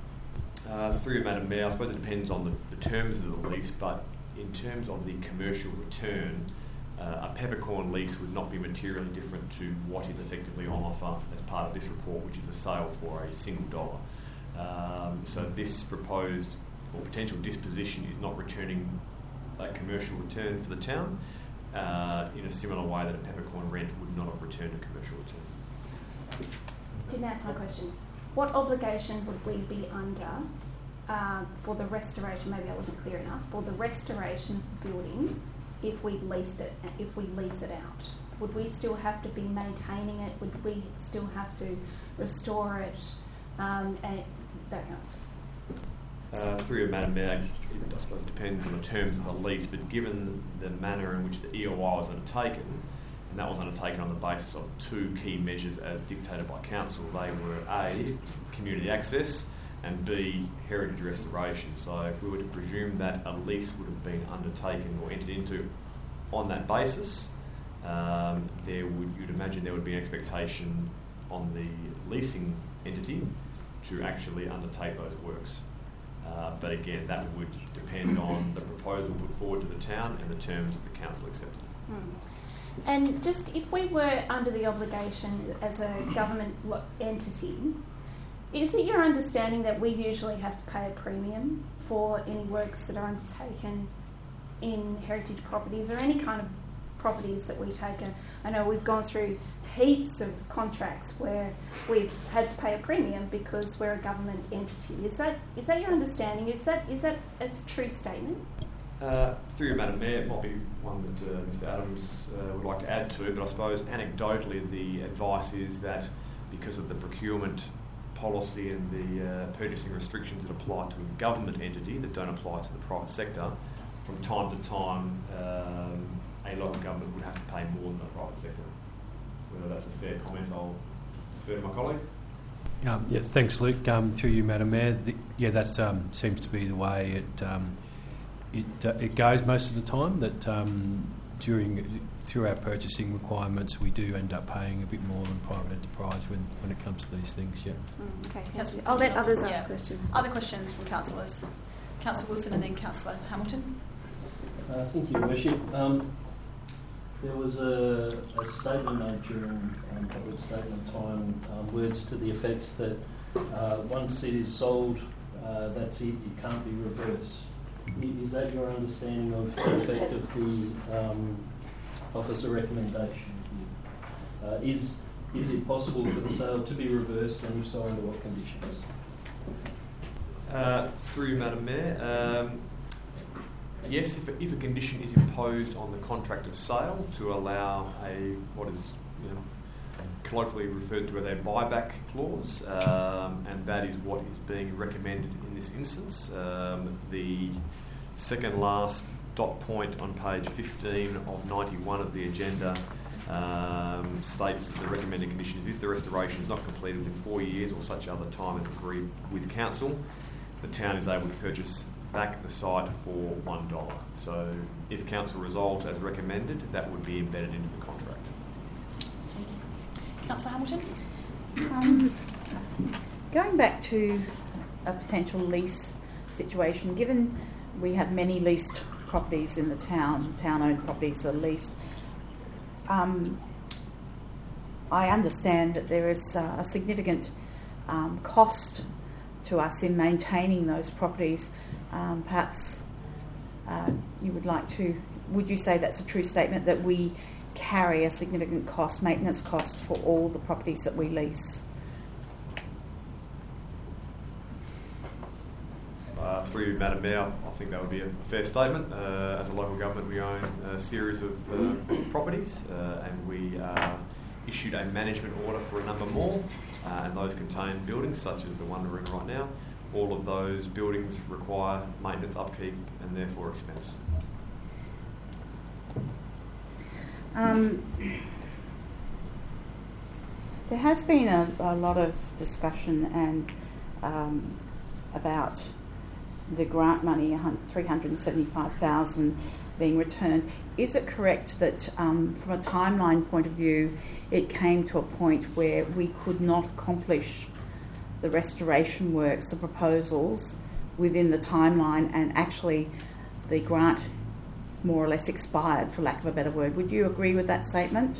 Uh, through you, Madam Mayor, I suppose it depends on the, the terms of the lease, but in terms of the commercial return, uh, a peppercorn lease would not be materially different to what is effectively on offer as part of this report, which is a sale for a single dollar. Um, so this proposed or potential disposition is not returning a commercial return for the town uh, in a similar way that a peppercorn rent would not have returned a commercial return. Didn't answer my question. What obligation would we be under uh, for the restoration, maybe I wasn't clear enough, for the restoration of the building if we leased it, if we lease it out? Would we still have to be maintaining it? Would we still have to restore it? Um, and that kind of stuff. Uh, through you, Madam Mayor, it I suppose depends on the terms of the lease, but given the manner in which the E O I was undertaken, and that was undertaken on the basis of two key measures as dictated by Council, they were A, community access, and B, heritage restoration. So if we were to presume that a lease would have been undertaken or entered into on that basis, um, there would, you'd imagine there would be an expectation on the leasing entity to actually undertake those works. Uh, but again, that would depend on the proposal put forward to the town and the terms that the council accepted. Mm. And just if we were under the obligation as a government lo- entity, is it your understanding that we usually have to pay a premium for any works that are undertaken in heritage properties or any kind of properties that we take? I know we've gone through heaps of contracts where we've had to pay a premium because we're a government entity. Is that is that your understanding? Is that is that a true statement? Uh, through you, Madam Mayor, it might be one that uh, Mister Adams uh, would like to add to, but I suppose anecdotally the advice is that because of the procurement policy and the uh, purchasing restrictions that apply to a government entity that don't apply to the private sector, from time to time um, a local government would have to pay more than the private sector. Whether that's a fair comment, I'll defer to my colleague. Um, yeah, thanks, Luke. Um, through you, Madam Mayor. The, yeah, that um, seems to be the way it um, it uh, it goes most of the time. That um, during through our purchasing requirements, we do end up paying a bit more than private enterprise when, when it comes to these things. Yeah. Mm, okay. Councillor, I'll let others yeah. ask questions. Other questions from councillors? Councillor Wilson and then Councillor Hamilton. Uh, thank you, Your Worship. Um, there was a, a statement made during um, public statement time, um, words to the effect that uh, once it is sold, uh, that's it, it can't be reversed. I- Is that your understanding of the effect of the um, officer recommendation? Uh, is is it possible for the sale to be reversed, and if so, under what conditions? Uh, through you, Madam Mayor. Um, Yes, if a, if a condition is imposed on the contract of sale to allow a what is you know, colloquially referred to as a buyback clause, um, and that is what is being recommended in this instance. Um, the second last dot point on page fifteen of ninety-one of the agenda um, states that the recommended condition is if the restoration is not completed within four years or such other time as agreed with council, the town is able to purchase back the site for one dollar. So if council resolves as recommended, that would be embedded into the contract. Thank you. Councillor Hamilton? Um, going back to a potential lease situation, given we have many leased properties in the town, town-owned properties are leased, um, I understand that there is uh, a significant um, cost to us in maintaining those properties. Um, perhaps uh, you would like to, would you say that's a true statement, that we carry a significant cost, maintenance cost for all the properties that we lease? Uh, through you, Madam Mayor, I think that would be a fair statement. Uh, as a local government, we own a series of uh, properties uh, and we uh, issued a management order for a number more, uh, and those contain buildings such as the one we're in right now. All of those buildings require maintenance, upkeep, and therefore expense. Um, there has been a, a lot of discussion and um, about the grant money, three hundred seventy-five thousand dollars being returned. Is it correct that um, from a timeline point of view, it came to a point where we could not accomplish the restoration works, the proposals, within the timeline, and actually the grant more or less expired, for lack of a better word? Would you agree with that statement?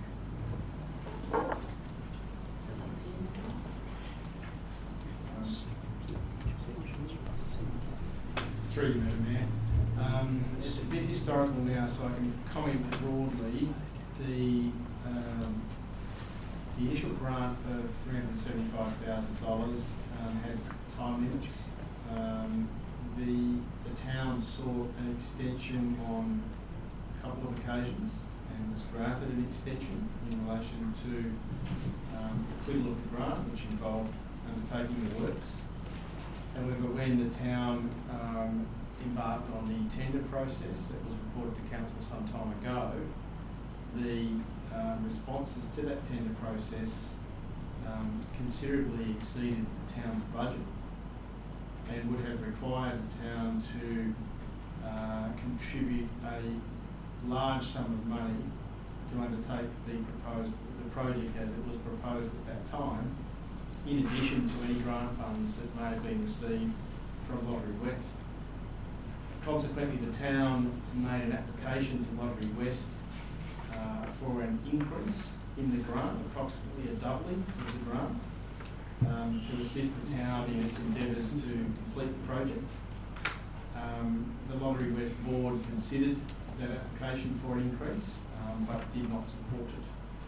Through you, Madam Mayor. Um, it's a bit historical now, so I can comment broadly. The um, The initial grant of three hundred seventy-five thousand dollars um, had time limits. Um, the, the town sought an extension on a couple of occasions and was granted an extension in relation to um, the acquittal of the grant, which involved undertaking the works. However, when the town um, embarked on the tender process that was reported to council some time ago, the Um, responses to that tender process um, considerably exceeded the town's budget and would have required the town to uh, contribute a large sum of money to to undertake the proposed the project as it was proposed at that time, in addition to any grant funds that may have been received from Lottery West. Consequently, the town made an application to Lottery West uh, for an increase in the grant, approximately a doubling of the grant, um, to assist the town in its endeavours to complete the project. Um, the Lottery West board considered that application for an increase, um, but did not support it.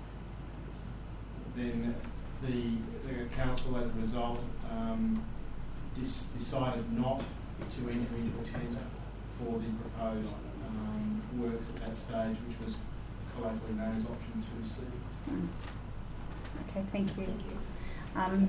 Then the, the council, as a result, um, dis- decided not to enter into a tender for the proposed um, works at that stage, which was colloquially known as option two C. Mm. Okay, thank you. Thank you. Um,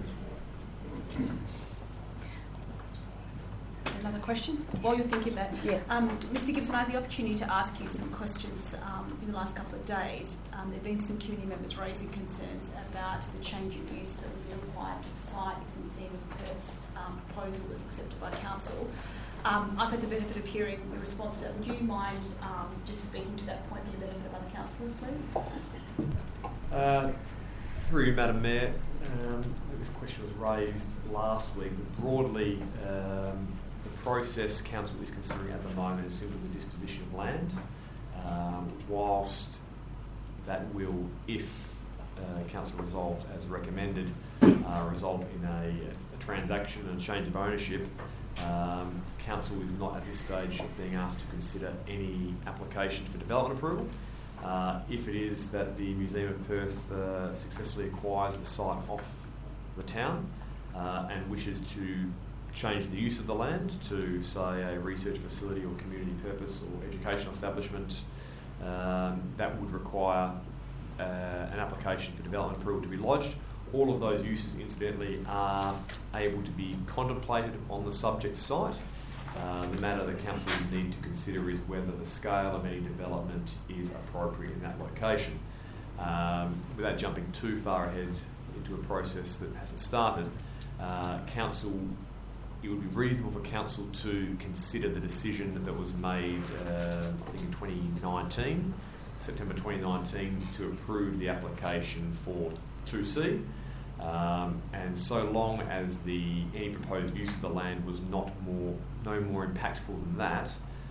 Another question? While you're thinking of that, yeah. um, Mister Gibson, I had the opportunity to ask you some questions um, in the last couple of days. Um, there have been some community members raising concerns about the change in use that would be required for the site if the Museum of Perth's um, proposal was accepted by council. Um, I've had the benefit of hearing the response to that. Would you mind um, just speaking to that point for the benefit of other councillors, please? Uh, through you, Madam Mayor, um, this question was raised last week. Broadly, um, the process council is considering at the moment is simply the disposition of land, um, whilst that will, if uh, council resolves as recommended, uh, result in a, a transaction and a change of ownership. Um, council is not at this stage being asked to consider any application for development approval. Uh, if it is that the Museum of Perth uh, successfully acquires the site off the town uh, and wishes to change the use of the land to, say, a research facility or community purpose or educational establishment, um, that would require uh, an application for development approval to be lodged. All of those uses, incidentally, are able to be contemplated on the subject site. Uh, the matter the council would need to consider is whether the scale of any development is appropriate in that location. Um, without jumping too far ahead into a process that hasn't started, uh, council, it would be reasonable for council to consider the decision that was made, uh, I think in twenty nineteen, September twenty nineteen, to approve the application for two C. Um, and so long as the any proposed use of the land was not more, no more impactful than that,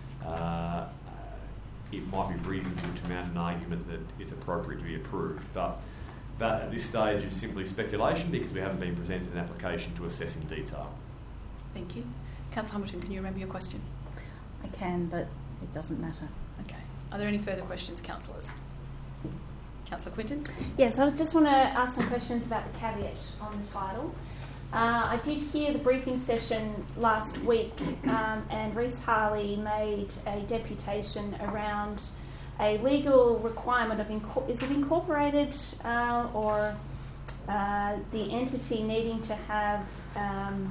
uh, it might be reasonable to mount an argument that it's appropriate to be approved. But that at this stage is simply speculation because we haven't been presented an application to assess in detail. Thank you. Councillor Hamilton, can you remember your question? I can, but it doesn't matter. Okay. Are there any further questions, councillors? Councillor Quinton? Yes, I just want to ask some questions about the caveat on the title. Uh, I did hear the briefing session last week, um, and Reece Harley made a deputation around a legal requirement of inco- is it incorporated uh, or uh, the entity needing to have um,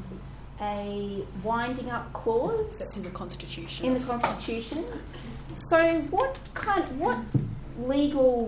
a winding up clause. That's in the Constitution. In the Constitution. So, what kind? What legal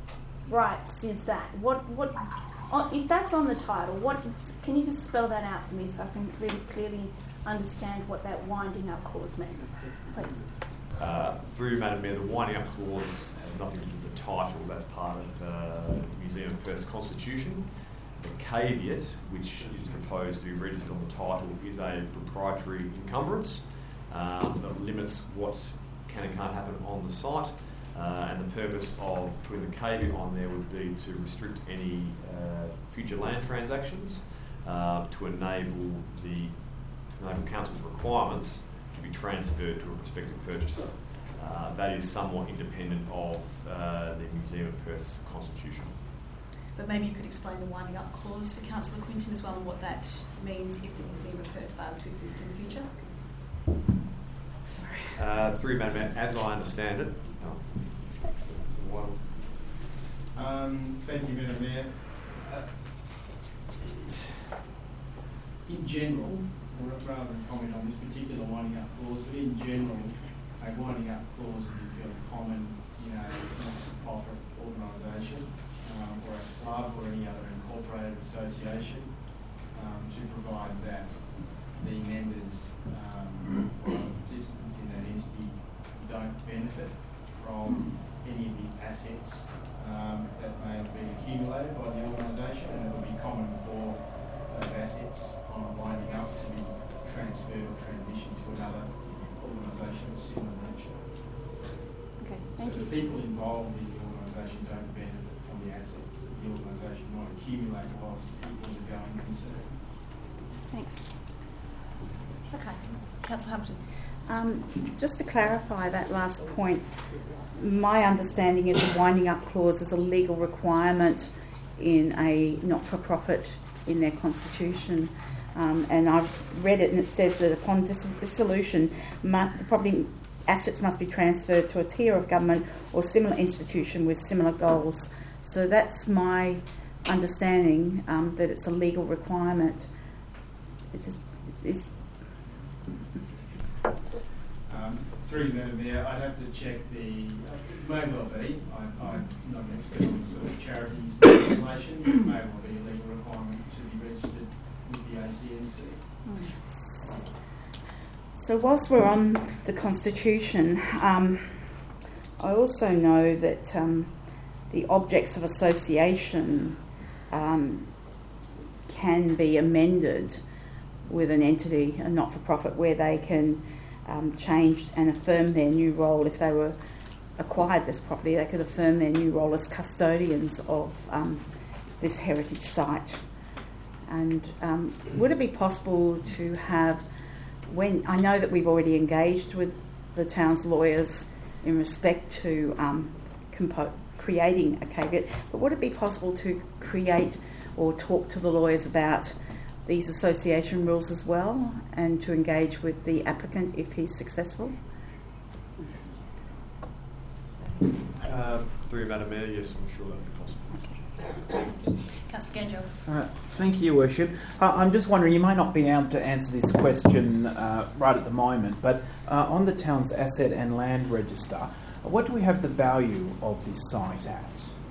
rights is that? What what if that's on the title? What can you just spell that out for me so I can really clearly understand what that winding up clause means, please? Uh, through Madam Mayor, the winding up clause has nothing to do with the title. That's part of uh, Museum of Perth's Constitution. The caveat, which is proposed to be registered on the title, is a proprietary encumbrance um, that limits what can and can't happen on the site. Uh, and the purpose of putting the caveat on there would be to restrict any uh, future land transactions uh, to enable the to enable council's requirements to be transferred to a prospective purchaser. Uh, that is somewhat independent of uh, the Museum of Perth's Constitution. But maybe you could explain the winding up clause for Councillor Quinton as well and what that means if the Museum of Perth failed to exist in the future. Sorry. Uh, through Madam Mayor, as I understand it. Oh. Um, thank you, Madam Mayor. Uh, in general, or rather than comment on this particular winding up clause, but in general, a winding up clause would be fairly common in a not-for-profit organisation um, or a club or any other incorporated association um, to provide that the members um, or participants in that entity don't benefit from any of the assets um, that may have been accumulated by the organisation, and it would be common for those assets on winding up to be transferred or transitioned to another organisation of similar nature. Okay, thank so you. the people involved in the organisation don't benefit from the assets that the organisation might accumulate whilst people are going concern. Thanks. Okay. Councillor Hamilton. Um, just to clarify that last point, my understanding is a winding up clause is a legal requirement in a not-for-profit in their constitution. Um, and I've read it, and it says that upon dis- dissolution, mu- the property assets must be transferred to a tier of government or similar institution with similar goals. So that's my understanding, um, that it's a legal requirement. It's, it's Um, through you, Madam Mayor, I'd have to check the, it may well be, I, I'm not an expert in sort of charities legislation, but it may well be a legal requirement to be registered with the A C N C. So whilst we're on the Constitution, um, I also know that um, the objects of association um, can be amended with an entity, a not-for-profit, where they can um, change and affirm their new role. If they were acquired this property, they could affirm their new role as custodians of um, this heritage site. And um, would it be possible to have, when I know that we've already engaged with the town's lawyers in respect to um, compo- creating a caveat, but would it be possible to create or talk to the lawyers about these association rules as well, and to engage with the applicant if he's successful? Uh, through you, Madam Mayor, yes, I'm sure that would be possible. Okay. Councillor Ganjo. Uh, thank you, Your Worship. Uh, I'm just wondering, you may not be able to answer this question uh, right at the moment, but uh, on the town's asset and land register, what do we have the value of this site at?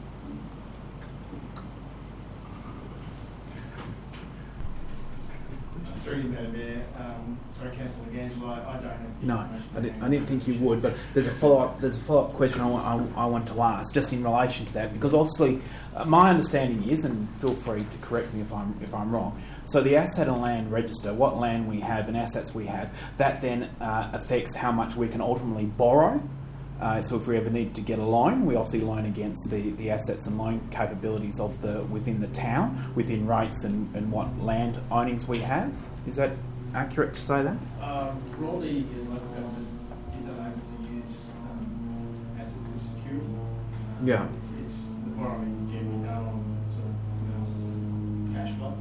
Through you, Madam Mayor, um, sorry, Councillor D'Angelo, I, I don't have the No, information. I didn't, I didn't think you would, but there's a follow-up. There's a follow-up question I want, I, I want to ask, just in relation to that, because obviously uh, my understanding is, and feel free to correct me if I'm if I'm wrong. So the asset and land register, what land we have and assets we have, that then uh, affects how much we can ultimately borrow. Uh, so if we ever need to get a loan, we obviously loan against the, the assets and loan capabilities of the within the town, within rates and, and what land ownings we have. Is that accurate to say that? Um, broadly, the local government is unable to use um, assets as security. Um, Yeah. It's, it's, the borrowing is generally done on sort of analysis of cash flow.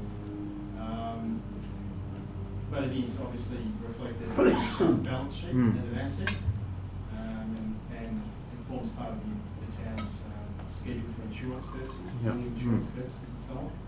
Um, but it is obviously reflected on the balance sheet Mm. as an asset, um, and, and it forms part of the, the town's um, schedule for insurance purposes, Yeah. insurance Mm. purposes and so on.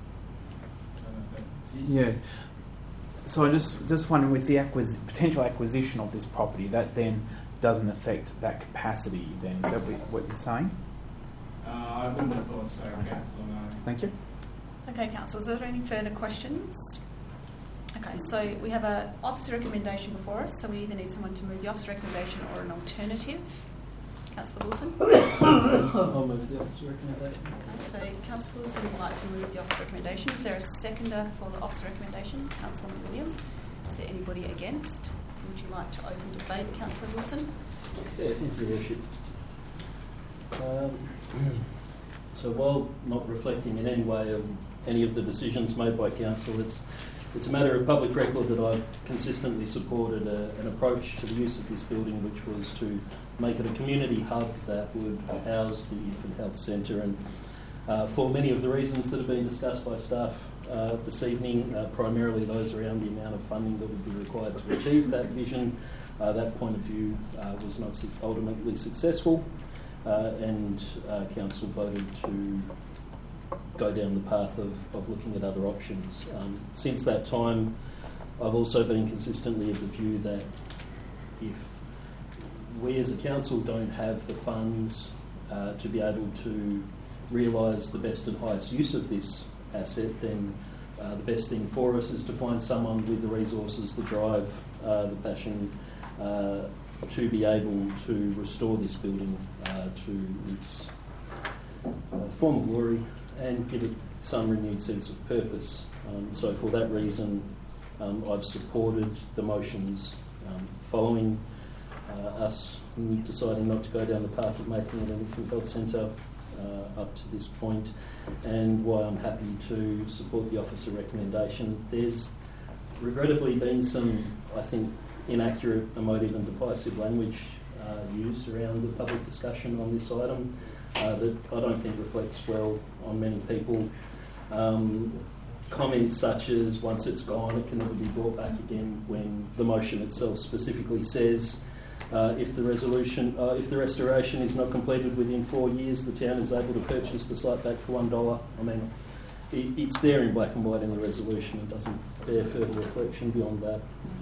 I don't know if that assists. Yeah. So I just just wondering, with the acquis- potential acquisition of this property, that then doesn't affect that capacity. Then is that what you're saying? Uh, I wouldn't have thought so, Councillor, no. Thank you. Okay, councillors, are there any further questions? Okay, so we have an officer recommendation before us, so we either need someone to move the officer recommendation or an alternative. Councillor Wilson? I'll move the officer recommendation. Okay, so Councillor Wilson would like to move the officer recommendation. Is there a seconder for the officer recommendation? Councillor McWilliam. Is there anybody against? Would you like to open debate, Councillor Wilson? Yeah, thank you, Your Worship. Um, so while not reflecting in any way on any of the decisions made by Council, it's it's a matter of public record that I've consistently supported a, an approach to the use of this building, which was to make it a community hub that would house the Infant Health Centre. And uh, for many of the reasons that have been discussed by staff uh, this evening, uh, primarily those around the amount of funding that would be required to achieve that vision, uh, that point of view uh, was not su- ultimately successful, uh, and uh, Council voted to go down the path of, of looking at other options. Um, since that time, I've also been consistently of the view that if we as a council don't have the funds uh, to be able to realise the best and highest use of this asset, then uh, the best thing for us is to find someone with the resources, the drive, uh, the passion, uh, to be able to restore this building uh, to its uh, former glory and give it some renewed sense of purpose. Um, so for that reason, um, I've supported the motions um, following uh, us deciding not to go down the path of making it an infant health centre uh, up to this point, and why I'm happy to support the officer recommendation. There's regrettably been some, I think, inaccurate, emotive and divisive language uh, used around the public discussion on this item uh, that I don't think reflects well on many people. Um, comments such as, once it's gone, it can never be brought back again, when the motion itself specifically says uh, if the resolution, uh, if the restoration is not completed within four years, the town is able to purchase the site back for one dollar. I mean, it, it's there in black and white in the resolution. It doesn't bear further reflection beyond that.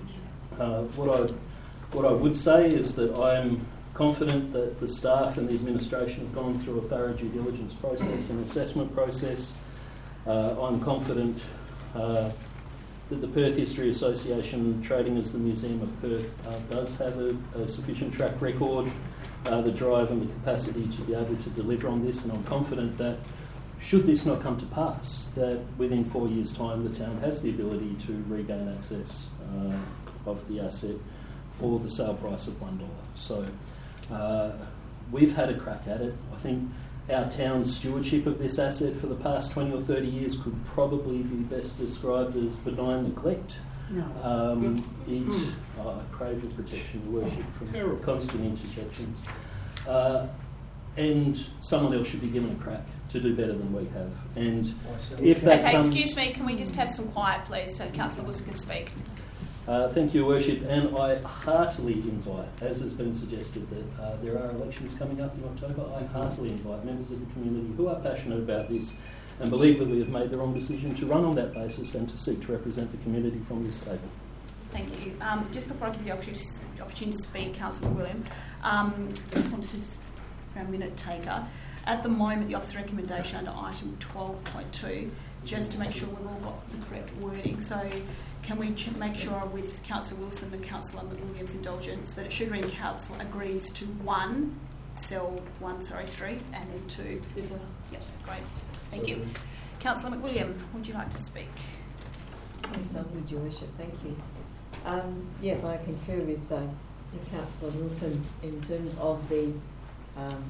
Uh, what I what I would say is that I'm confident that the staff and the administration have gone through a thorough due diligence process and assessment process. Uh, I'm confident uh, that the Perth History Association, trading as the Museum of Perth, uh, does have a, a sufficient track record, uh, the drive and the capacity to be able to deliver on this, and I'm confident that should this not come to pass, that within four years' time the town has the ability to regain access uh, of the asset for the sale price of one dollar. So uh, we've had a crack at it. I think our town's stewardship of this asset for the past twenty or thirty years could probably be best described as benign neglect. No. Um, it, oh, I crave your protection, Your Worship, from constant interjections. Uh, and someone else should be given a crack to do better than we have. And if that okay, comes, excuse me, can we just have some quiet, please, so Councillor Wilson can speak? Uh, thank you, Your Worship, and I heartily invite, as has been suggested, that uh, there are elections coming up in October. I heartily invite members of the community who are passionate about this and believe that we have made the wrong decision to run on that basis and to seek to represent the community from this table. Thank you. Um, just before I give you the opportunity, opportunity to speak, Councillor William, um, I just wanted to, for our minute taker, at the moment the officer recommendation under item twelve point two, just to make sure we've all got the correct wording. So can we ch- make sure with Councillor Wilson and Councillor McWilliam's indulgence that it should read Council agrees to one, sell one, sorry, street, and then two. This one? Yep, great. Thank you. Councillor McWilliam, would you like to speak? Yes, I would, Your Worship. Thank you. Um, yes, I concur with, uh, with Councillor Wilson in terms of the um,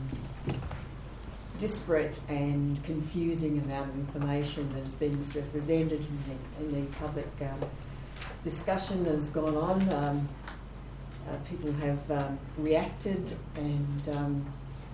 disparate and confusing amount of information that has been misrepresented in the, in the public um, discussion that has gone on. Um, uh, people have um, reacted and um,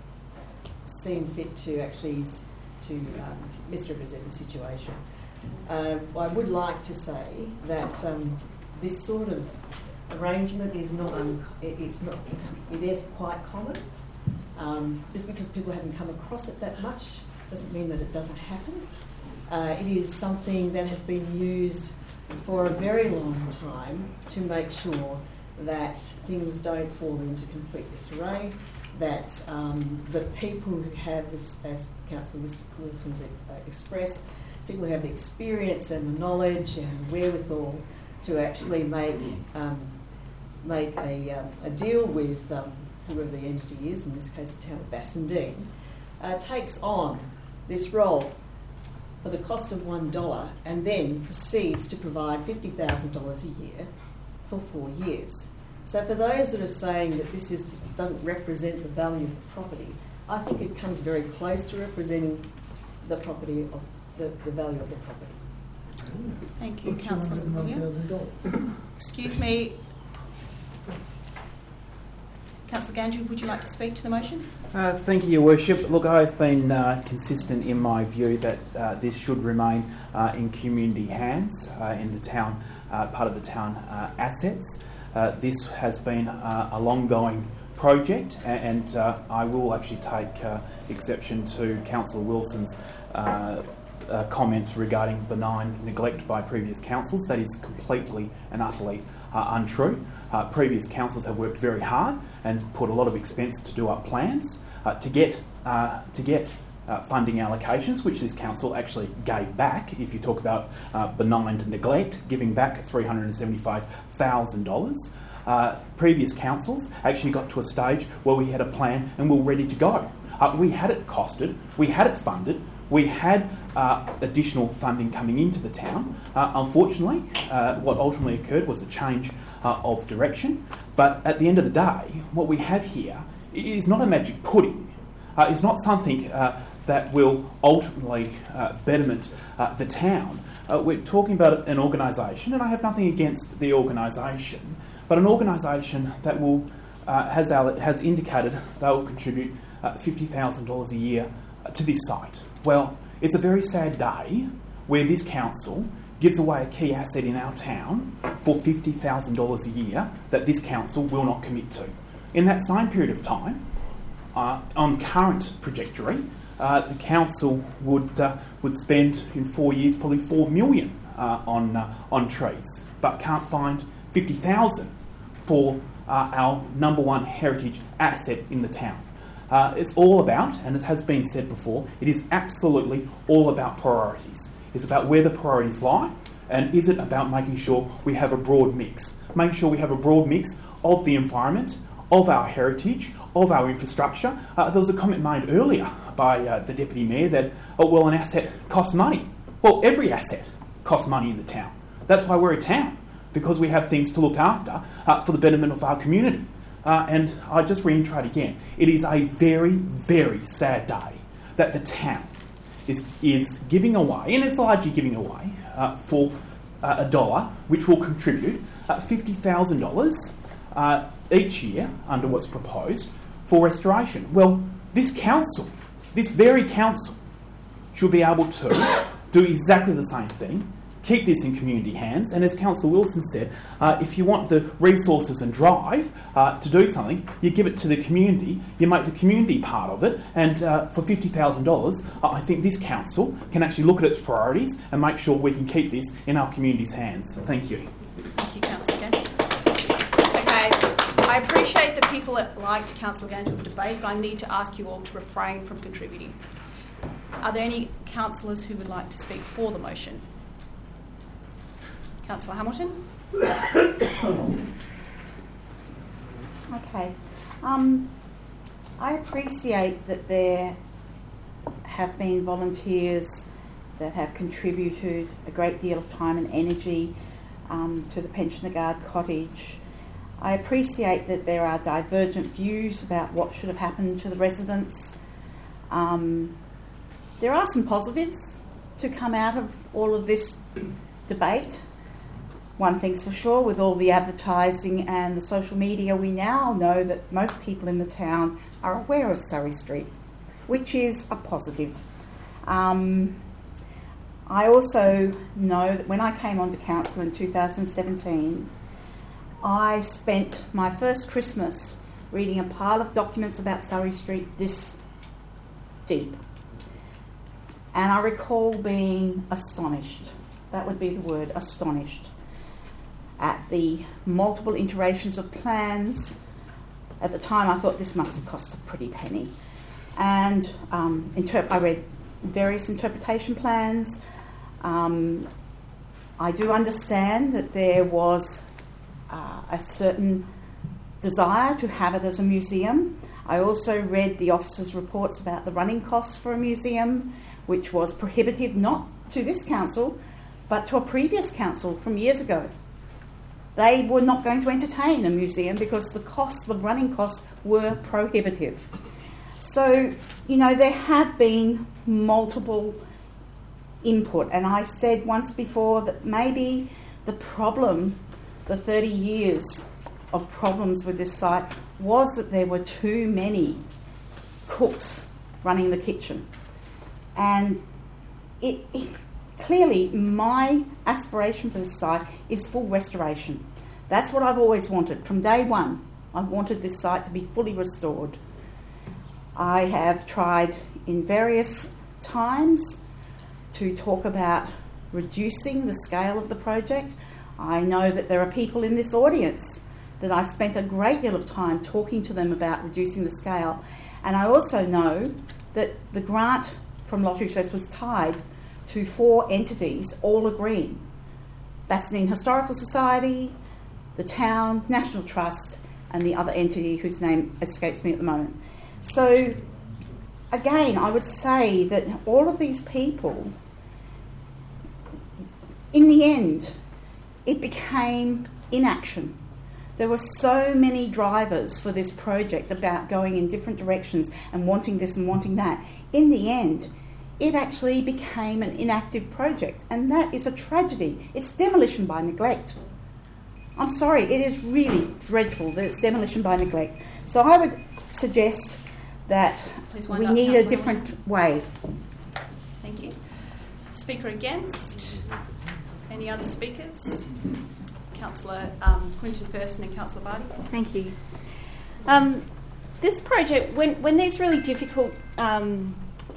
seen fit to actually s- to um, misrepresent the situation. Uh, I would like to say that um, this sort of arrangement is not um, it, it's not it's, it is quite common. Um, just because people haven't come across it that much doesn't mean that it doesn't happen. Uh, it is something that has been used for a very long time to make sure that things don't fall into complete disarray, that um, the people who have, as, as Councillor Wilson's uh, expressed, people who have the experience and the knowledge and the wherewithal to actually make um, make a, um, a deal with um, whoever the entity is, in this case the town of Bassendean, uh, takes on this role for the cost of one dollar and then proceeds to provide fifty thousand dollars a year for four years. So for those that are saying that this is, doesn't represent the value of the property, I think it comes very close to representing the property of the, the value of the property. Thank you, Councillor William. Excuse me. Councillor Ganju, would you like to speak to the motion? Uh, thank you, Your Worship. Look, I've been uh, consistent in my view that uh, this should remain uh, in community hands, uh, in the town, uh, part of the town uh, assets. Uh, this has been uh, a long-going project, and, and uh, I will actually take uh, exception to Councillor Wilson's uh, uh, comment regarding benign neglect by previous councils. That is completely and utterly uh, untrue. Uh, previous councils have worked very hard and put a lot of expense to do up plans uh, to get uh, to get uh, funding allocations, which this council actually gave back. If you talk about uh, benign neglect, giving back three hundred and seventy-five thousand dollars. uh, previous councils actually got to a stage where we had a plan and we were ready to go. Uh, we had it costed, we had it funded, we had uh, additional funding coming into the town. Uh, unfortunately, uh, what ultimately occurred was a change uh, of direction. But at the end of the day, what we have here is not a magic pudding. Uh, it's not something uh, that will ultimately uh, betterment uh, the town. Uh, we're talking about an organisation, and I have nothing against the organisation, but an organisation that will uh, has, has indicated they will contribute uh, fifty thousand dollars a year to this site. Well, it's a very sad day where this council gives away a key asset in our town for fifty thousand dollars a year that this council will not commit to. In that same period of time, uh, on current trajectory, uh, the council would uh, would spend in four years probably four million uh, on uh, on trees, but can't find fifty thousand for uh, our number one heritage asset in the town. Uh, it's all about, and it has been said before, it is absolutely all about priorities. It's about where the priorities lie, and is it about making sure we have a broad mix, making sure we have a broad mix of the environment, of our heritage, of our infrastructure. Uh, there was a comment made earlier by uh, the Deputy Mayor that, oh, well, an asset costs money. Well, every asset costs money in the town. That's why we're a town, because we have things to look after uh, for the betterment of our community. Uh, and I just reiterate again, it is a very, very sad day that the town is is giving away, and it's largely giving away, uh, for uh, a dollar, which will contribute uh, fifty thousand dollars uh, each year under what's proposed for restoration. Well, this council, this very council, should be able to do exactly the same thing, keep this in community hands, and as Councillor Wilson said, uh, if you want the resources and drive uh, to do something, you give it to the community, you make the community part of it, and uh, for fifty thousand dollars, uh, I think this council can actually look at its priorities and make sure we can keep this in our community's hands. Thank you. Thank you, Councillor Gange. Okay, I appreciate that people liked Councillor Gange's debate, but I need to ask you all to refrain from contributing. Are there any councillors who would like to speak for the motion? Councillor Hamilton. Okay. Um, I appreciate that there have been volunteers that have contributed a great deal of time and energy um, to the Pensioner Guard cottage. I appreciate that there are divergent views about what should have happened to the residents. Um, there are some positives to come out of all of this debate. One thing's for sure, with all the advertising and the social media, we now know that most people in the town are aware of Surrey Street, which is a positive. Um, I also know that when I came onto council in two thousand seventeen, I spent my first Christmas reading a pile of documents about Surrey Street this deep. And I recall being astonished, that would be the word, astonished, at the multiple iterations of plans. At the time, I thought this must have cost a pretty penny. And um, interp- I read various interpretation plans. Um, I do understand that there was uh, a certain desire to have it as a museum. I also read the officers' reports about the running costs for a museum, which was prohibitive not to this council, but to a previous council from years ago. They were not going to entertain a museum because the costs, the running costs, were prohibitive. So, you know, there have been multiple input, and I said once before that maybe the problem, the thirty years of problems with this site, was that there were too many cooks running the kitchen. And it, it clearly, my aspiration for this site is full restoration. That's what I've always wanted. From day one, I've wanted this site to be fully restored. I have tried in various times to talk about reducing the scale of the project. I know that there are people in this audience that I spent a great deal of time talking to them about reducing the scale. And I also know that the grant from Lottery Trust was tied to four entities all agreeing. Bassendean Historical Society, the town, National Trust, and the other entity whose name escapes me at the moment. So, again, I would say that all of these people, in the end, it became inaction. There were so many drivers for this project about going in different directions and wanting this and wanting that. In the end, it actually became an inactive project, and that is a tragedy. It's demolition by neglect. I'm sorry, it is really dreadful that it's demolition by neglect. So I would suggest that we up, need a Councillor different way. Thank you. Speaker against? Any other speakers? Councillor um, Quinton first and then Councillor Barty. Thank you. Um, this project, when, when there's really difficult um,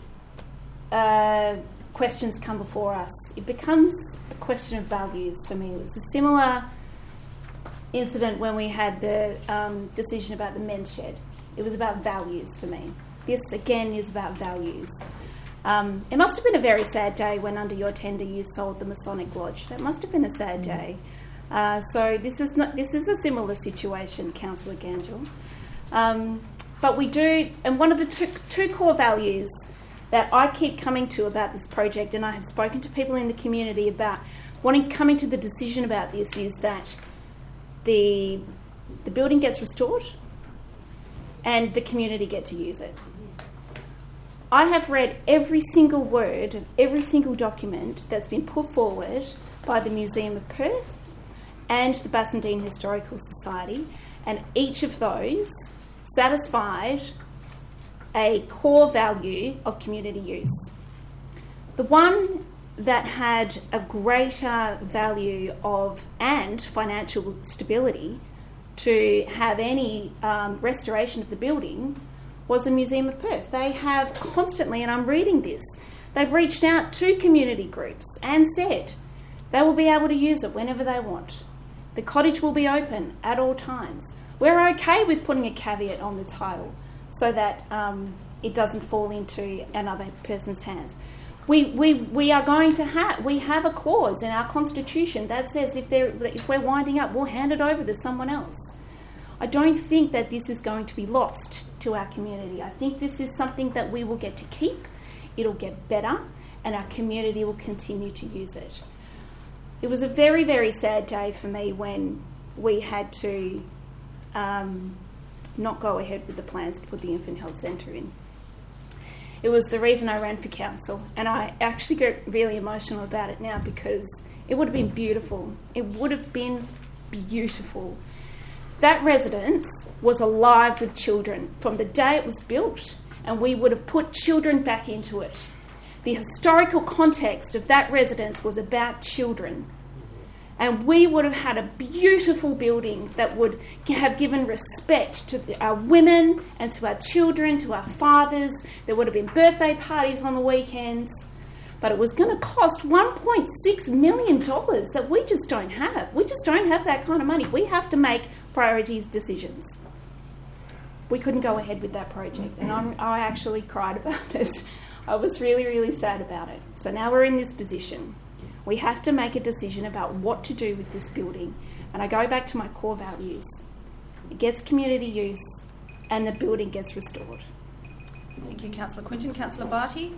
uh, questions come before us, it becomes a question of values for me. It was a similar incident when we had the um, decision about the men's shed. It was about values for me. This, again, is about values. Um, it must have been a very sad day when, under your tender, you sold the Masonic Lodge. That must have been a sad day. Uh, so this is not. This is a similar situation, Councillor Gangel. Um, but we do, and one of the two, two core values that I keep coming to about this project, and I have spoken to people in the community about wanting coming to the decision about this, is that the the building gets restored and the community get to use it. I have read every single word of every single document that's been put forward by the Museum of Perth and the Bassendean Historical Society, and each of those satisfied a core value of community use. The one that had a greater value of and financial stability to have any um, restoration of the building was the Museum of Perth. They have constantly, and I'm reading this, they've reached out to community groups and said they will be able to use it whenever they want. The cottage will be open at all times. We're okay with putting a caveat on the title so that um, it doesn't fall into another person's hands. We, we, we are going to have, we have a clause in our constitution that says if, they're, if we're winding up, we'll hand it over to someone else. I don't think that this is going to be lost to our community. I think this is something that we will get to keep, it'll get better, and our community will continue to use it. It was a very, very sad day for me when we had to um, not go ahead with the plans to put the Infant Health Centre in. It was the reason I ran for council, and I actually get really emotional about it now because it would have been beautiful. It would have been beautiful. That residence was alive with children from the day it was built, and we would have put children back into it. The historical context of that residence was about children, and we would have had a beautiful building that would have given respect to our women and to our children, to our fathers. There would have been birthday parties on the weekends, but it was going to cost one point six million dollars that we just don't have. We just don't have that kind of money. We have to make priorities decisions. We couldn't go ahead with that project, and I'm, I actually cried about it. I was really, really sad about it. So now we're in this position. We have to make a decision about what to do with this building. And I go back to my core values. It gets community use and the building gets restored. Thank you, Councillor Quinton. Councillor Barty.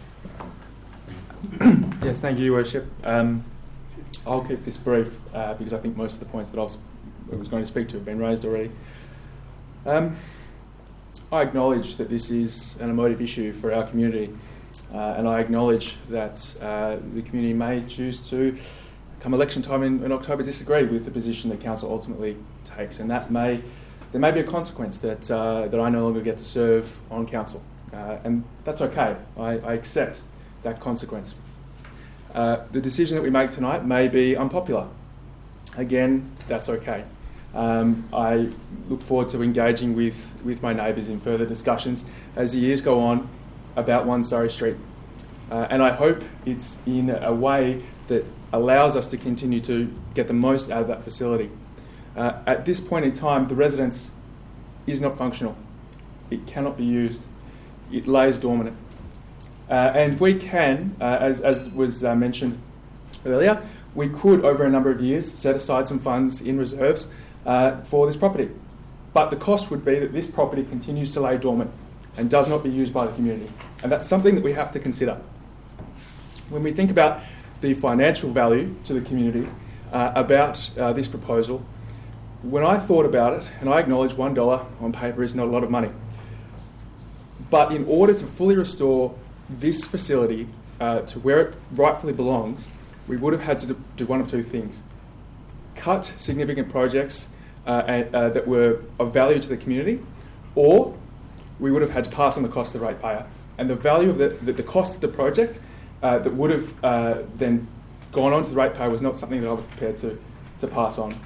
Yes, thank you, Your Worship. Um, I'll keep this brief uh, because I think most of the points that I was, I was going to speak to have been raised already. Um, I acknowledge that this is an emotive issue for our community, uh, and I acknowledge that uh, the community may choose to, come election time in, in October, disagree with the position that council ultimately takes, and that may there may be a consequence that uh, that I no longer get to serve on council, uh, and that's okay. I, I accept that consequence. Uh, the decision that we make tonight may be unpopular. Again, that's okay. Um, I look forward to engaging with, with my neighbours in further discussions as the years go on about One Surrey Street. Uh, and I hope it's in a way that allows us to continue to get the most out of that facility. Uh, at this point in time, the residence is not functional. It cannot be used. It lays dormant. Uh, and we can, uh, as, as was uh, mentioned earlier, we could, over a number of years, set aside some funds in reserves uh, for this property. But the cost would be that this property continues to lay dormant and does not be used by the community. And that's something that we have to consider. When we think about the financial value to the community uh, about uh, this proposal, when I thought about it, and I acknowledge one dollar on paper is not a lot of money, but in order to fully restore this facility uh, to where it rightfully belongs, we would have had to do one of two things. Cut significant projects uh, and, uh, that were of value to the community, or we would have had to pass on the cost to the ratepayer. And the value of the, the, the cost of the project uh, that would have uh, then gone on to the ratepayer was not something that I was prepared to, to pass on.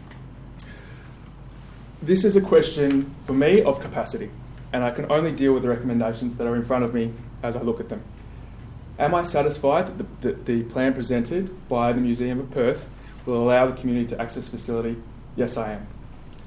This is a question, for me, of capacity, and I can only deal with the recommendations that are in front of me as I look at them. Am I satisfied that the, the, the plan presented by the Museum of Perth will allow the community to access the facility? Yes, I am.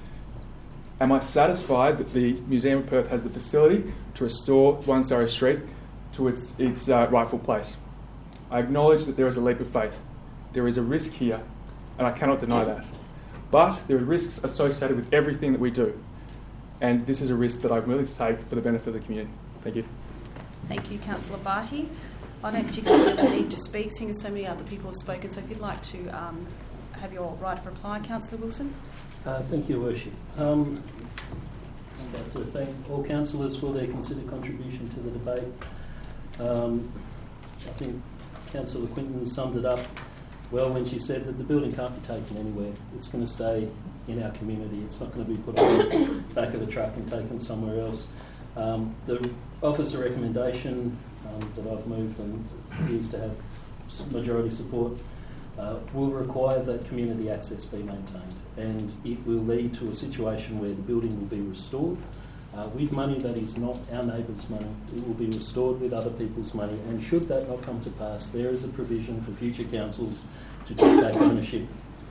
Am I satisfied that the Museum of Perth has the facility to restore One Surrey Street to its, its uh, rightful place? I acknowledge that there is a leap of faith. There is a risk here, and I cannot deny that. But there are risks associated with everything that we do. And this is a risk that I'm willing to take for the benefit of the community. Thank you. Thank you, Councillor Barty. I don't particularly feel the need to speak, seeing as so many other people have spoken. So if you'd like to um, have your right for reply, Councillor Wilson. Uh, thank you, Your Worship. Um, I'd like to thank all councillors for their considered contribution to the debate. Um, I think Councillor Quinton summed it up well when she said that the building can't be taken anywhere. It's going to stay in our community. It's not going to be put on the back of a truck and taken somewhere else. Um, the officer recommendation um, that I've moved and is to have majority support uh, will require that community access be maintained, and it will lead to a situation where the building will be restored uh, with money that is not our neighbours' money. It will be restored with other people's money, and should that not come to pass, there is a provision for future councils to take back ownership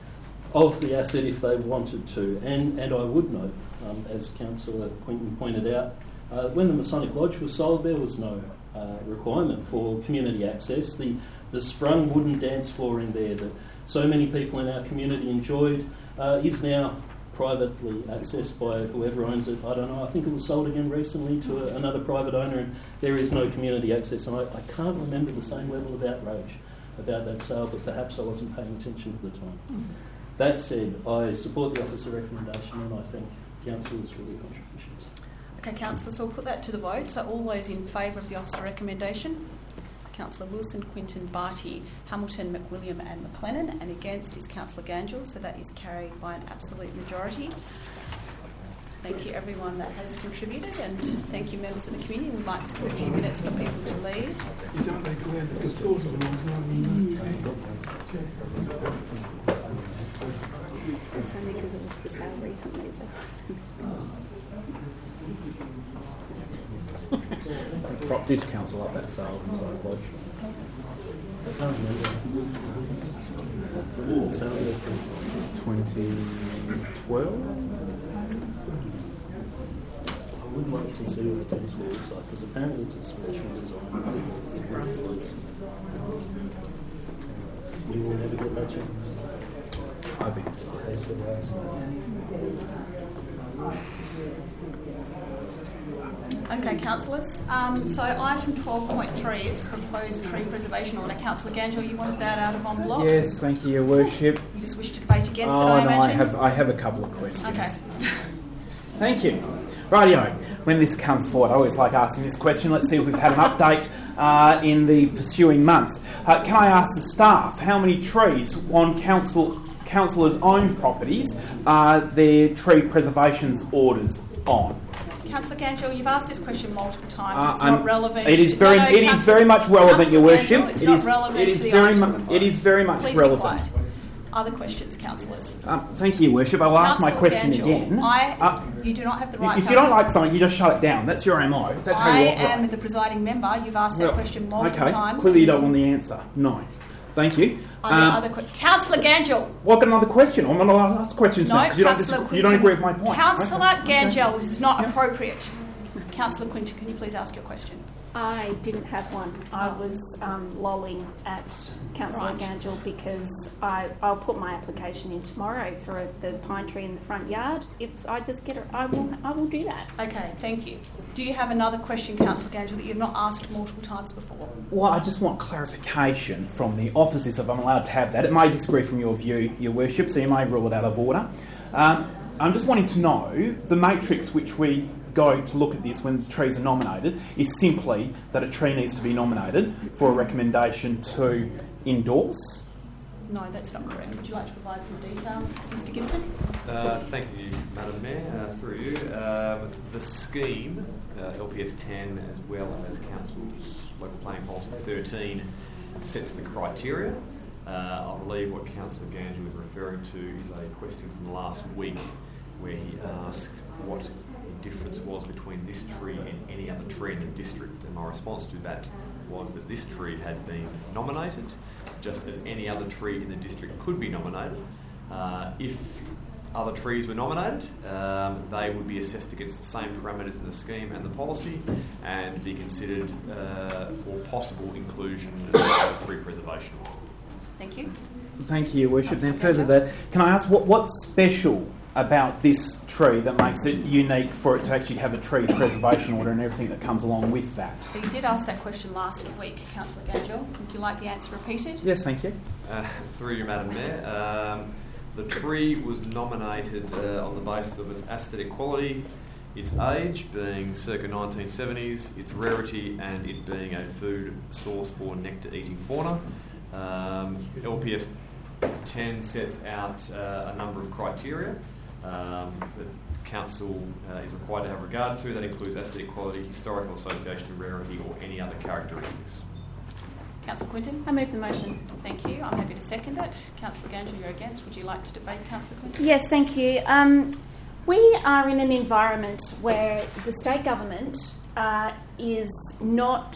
of the asset if they wanted to. And, and I would note, um, as Councillor Quinton pointed out, uh, when the Masonic Lodge was sold, there was no uh, requirement for community access. The, the sprung wooden dance floor in there that so many people in our community enjoyed uh, is now privately accessed by whoever owns it. I don't know, I think it was sold again recently to a, another private owner, and there is no community access. And I, I can't remember the same level of outrage about that sale, but perhaps I wasn't paying attention at the time. Mm-hmm. That said, I support the officer recommendation, and I thank councillors for their contributions. Okay, councillors, so we'll put that to the vote. So all those in favour of the officer recommendation? Councillor Wilson, Quinton, Barty, Hamilton, McWilliam and McLennan, and against is Councillor Gangel, so that is carried by an absolute majority. Thank you everyone that has contributed, and thank you members of the community. We might just give a few minutes for people to leave. It's only because it was for sale recently. Prop this council up at sale from Masonic Lodge. I can't remember. twenty twelve? I would like to see what the dance floor looks like, because apparently it's a special design with its roof floats. We will never get that chance. I think so. They said last Okay, councillors. Um, so item twelve point three is proposed tree preservation order. Councillor Gangel, you wanted that out of en bloc? Yes, thank you, Your Worship. You just wish to debate against oh, it, I no, imagine? I have, I have a couple of questions. Okay. Thank you. Rightio, when this comes forward, I always like asking this question. Let's see if we've had an update uh, in the pursuing months. Uh, can I ask the staff how many trees on council councillors' own properties are their tree preservations orders on? Councillor Gangel, you've asked this question multiple times. Uh, it's not relevant. It is very, no, no, it is very much relevant, Your Worship. It's it not is, relevant it is to the very item mu- before It is very much Please relevant. Be quiet. Other questions, councillors? Um, thank you, Your Worship. I'll ask my Councillor question Gangel, again. I, uh, you do not have the right if to you don't ask like something, you just shut it down. That's your M O. That's how I you operate. am the presiding member. You've asked Well, that question multiple okay. times. Clearly you don't want the answer. No. Thank you. Are there Um, other que- Councillor Gangel. Well, I've got another question. I'm going to ask questions No, now because you, don't Councillor dis- you don't agree with my point. Councillor Okay. Gangel, this is not appropriate. Councillor Quinton, can you please ask your question? I didn't have one. I was um, lolling at Councillor Right. Gangel because I, I'll put my application in tomorrow for a, the pine tree in the front yard. If I just get it, I will, I will do that. Okay, thank you. Do you have another question, Councillor Gangel, that you've not asked multiple times before? Well, I just want clarification from the officers if I'm allowed to have that. It may disagree from your view, Your Worship, so you may rule it out of order. Um, I'm just wanting to know the matrix which we go to look at this when the trees are nominated is simply that a tree needs to be nominated for a recommendation to endorse. No, that's not correct. Would you like to provide some details, Mr Gibson? Uh, thank you, Madam Mayor. Uh, through you, um, the scheme, uh, L P S ten, as well as Council's local planning policy thirteen, sets the criteria. Uh, I believe what Councillor Gangel was referring to is a question from last week where he asked what the difference was between this tree and any other tree in the district, and my response to that was that this tree had been nominated, just as any other tree in the district could be nominated. Uh, if other trees were nominated, um, they would be assessed against the same parameters in the scheme and the policy and be considered uh, for possible inclusion in the tree preservation. Thank you. Thank you, Your Worship. Then further that, can I ask what, what's special about this tree that makes it unique for it to actually have a tree preservation order and everything that comes along with that? So you did ask that question last week, Councillor Gangel. Would you like the answer repeated? Yes, thank you. Uh, through you, Madam Mayor. Um, the tree was nominated uh, on the basis of its aesthetic quality, its age being circa nineteen seventies, its rarity and it being a food source for nectar-eating fauna. Um, L P S ten sets out uh, a number of criteria um, that Council uh, is required to have regard to. That includes aesthetic quality, historical association, rarity or any other characteristics. Councillor Quinton? I move the motion. Thank you. I'm happy to second it. Councillor Gangel, you're against. Would you like to debate, Councillor Quinton? Yes, thank you. Um, we are in an environment where the state government uh, is not,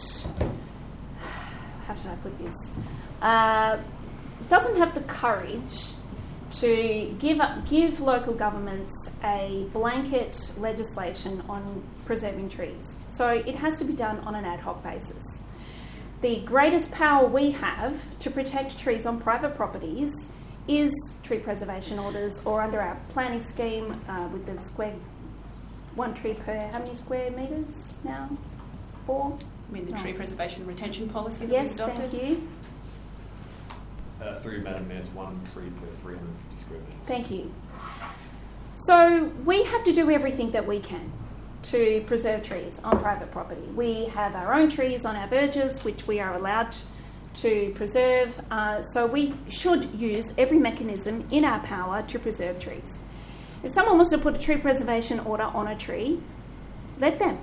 how should I put this, uh, doesn't have the courage to give up, give local governments a blanket legislation on preserving trees. So it has to be done on an ad hoc basis. The greatest power we have to protect trees on private properties is tree preservation orders, or under our planning scheme uh, with the square one tree per how many square metres now? Four? I mean the no. tree preservation and retention policy that yes, we've adopted? thank you. Uh, through you, Madam Mayor, it's one tree per three hundred fifty square metres. Thank you. So we have to do everything that we can to preserve trees on private property. We have our own trees on our verges, which we are allowed to preserve. Uh, so we should use every mechanism in our power to preserve trees. If someone wants to put a tree preservation order on a tree, let them.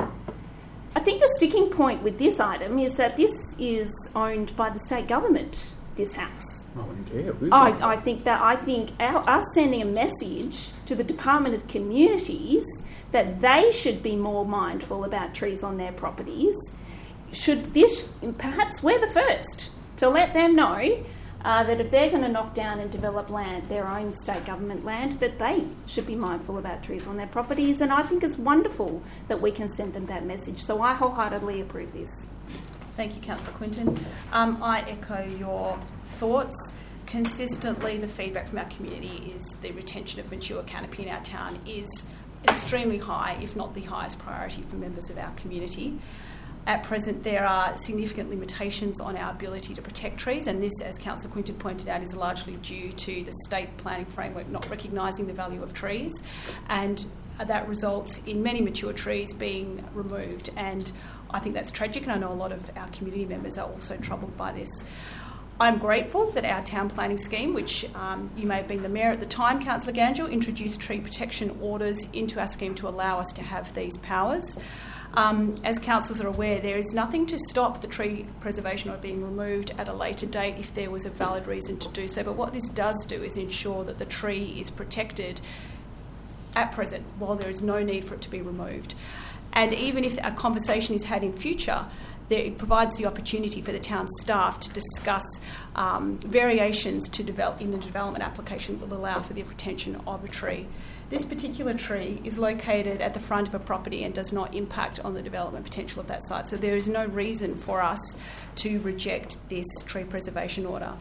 I think the sticking point with this item is that this is owned by the state government, this house. I wouldn't care. Who's I, I think that I think our, us sending a message to the Department of Communities that they should be more mindful about trees on their properties. Should this, perhaps we're the first to let them know uh, that if they're going to knock down and develop land, their own state government land, that they should be mindful about trees on their properties. And I think it's wonderful that we can send them that message. So I wholeheartedly approve this. Thank you, Councillor Quinton. Um, I echo your thoughts. Consistently, the feedback from our community is the retention of mature canopy in our town is extremely high, if not the highest priority for members of our community. At present, there are significant limitations on our ability to protect trees, and this, as Councillor Quinton pointed out, is largely due to the state planning framework not recognising the value of trees, and that results in many mature trees being removed. And I think that's tragic, and I know a lot of our community members are also troubled by this. I'm grateful that our town planning scheme, which um, you may have been the mayor at the time, Councillor Gangel, introduced tree protection orders into our scheme to allow us to have these powers. Um, as councillors are aware, there is nothing to stop the tree preservation order being removed at a later date if there was a valid reason to do so. But what this does do is ensure that the tree is protected at present while there is no need for it to be removed. And even if a conversation is had in future, there, it provides the opportunity for the town staff to discuss um, variations to develop in a development application that will allow for the retention of a tree. This particular tree is located at the front of a property and does not impact on the development potential of that site. So there is no reason for us to reject this tree preservation order.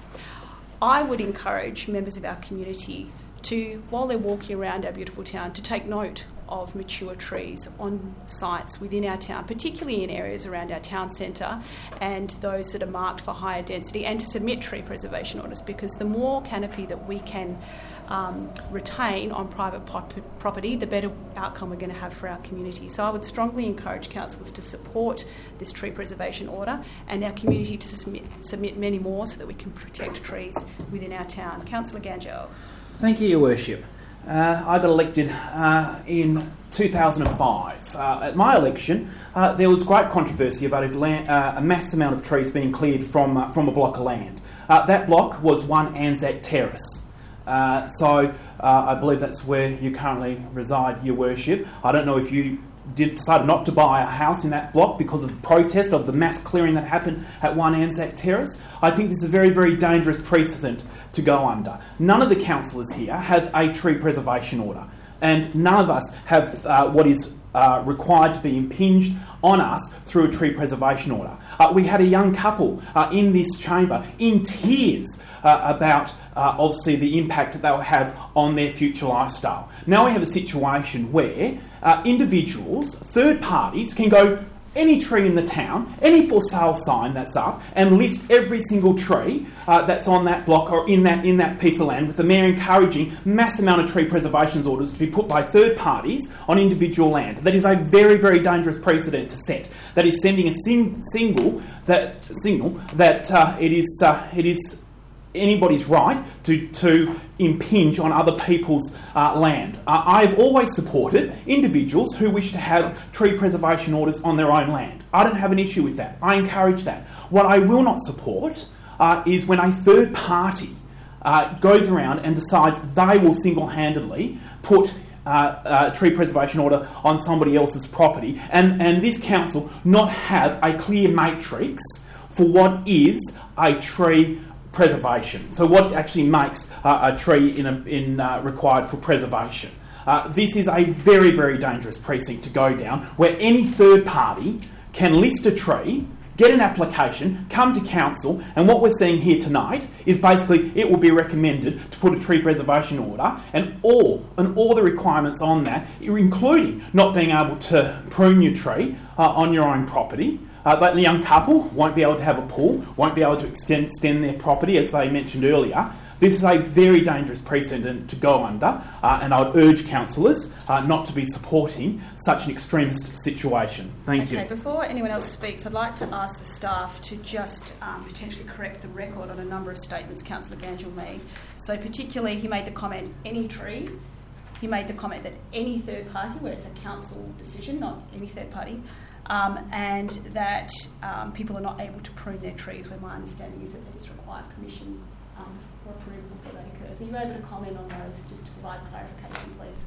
I would encourage members of our community to, while they're walking around our beautiful town, to take note of mature trees on sites within our town, particularly in areas around our town centre and those that are marked for higher density, and to submit tree preservation orders, because the more canopy that we can um, retain on private pop- property, the better outcome we're going to have for our community. So I would strongly encourage councillors to support this tree preservation order and our community to submit, submit many more so that we can protect trees within our town. Councillor Gangel. Thank you, Your Worship. Uh, I got elected uh, in two thousand five. Uh, at my election, uh, there was great controversy about a, land, uh, a mass amount of trees being cleared from uh, from a block of land. Uh, that block was one Anzac Terrace. Uh, so uh, I believe that's where you currently reside, Your Worship. I don't know if you did decided not to buy a house in that block because of the protest of the mass clearing that happened at one Anzac Terrace. I think this is a very, very dangerous precedent to go under. None of the councillors here have a tree preservation order, and none of us have uh, what is uh, required to be impinged on us through a tree preservation order. Uh, we had a young couple uh, in this chamber in tears uh, about uh, obviously the impact that they will have on their future lifestyle. Now we have a situation where uh, individuals, third parties, can go any tree in the town, any for sale sign that's up, and list every single tree uh, that's on that block or in that in that piece of land, with the Mayor encouraging mass amount of tree preservation orders to be put by third parties on individual land. That is a very, very dangerous precedent to set. That is sending a sing- single that signal that uh, it is uh, it is anybody's right to to impinge on other people's uh, land. Uh, I've always supported individuals who wish to have tree preservation orders on their own land. I don't have an issue with that. I encourage that. What I will not support uh, is when a third party uh, goes around and decides they will single-handedly put Uh, uh, tree preservation order on somebody else's property, and, and this council not have a clear matrix for what is a tree preservation. So what actually makes uh, a tree in, a, in uh, required for preservation. Uh, this is a very, very dangerous precinct to go down, where any third party can list a tree, get an application, come to council, and what we're seeing here tonight is basically it will be recommended to put a tree preservation order, and all and all the requirements on that, including not being able to prune your tree uh, on your own property. Uh, that young couple won't be able to have a pool, won't be able to extend, extend their property, as they mentioned earlier. This is a very dangerous precedent to go under, uh, and I would urge councillors uh, not to be supporting such an extremist situation. Thank okay, you. Okay, before anyone else speaks, I'd like to ask the staff to just um, potentially correct the record on a number of statements Councillor Gangel made. So particularly, he made the comment, any tree. He made the comment that any third party, where it's a council decision, not any third party, Um, and that um, people are not able to prune their trees, where my understanding is that they just require permission um, for approval before that occurs. Are you able to comment on those, just to provide clarification, please?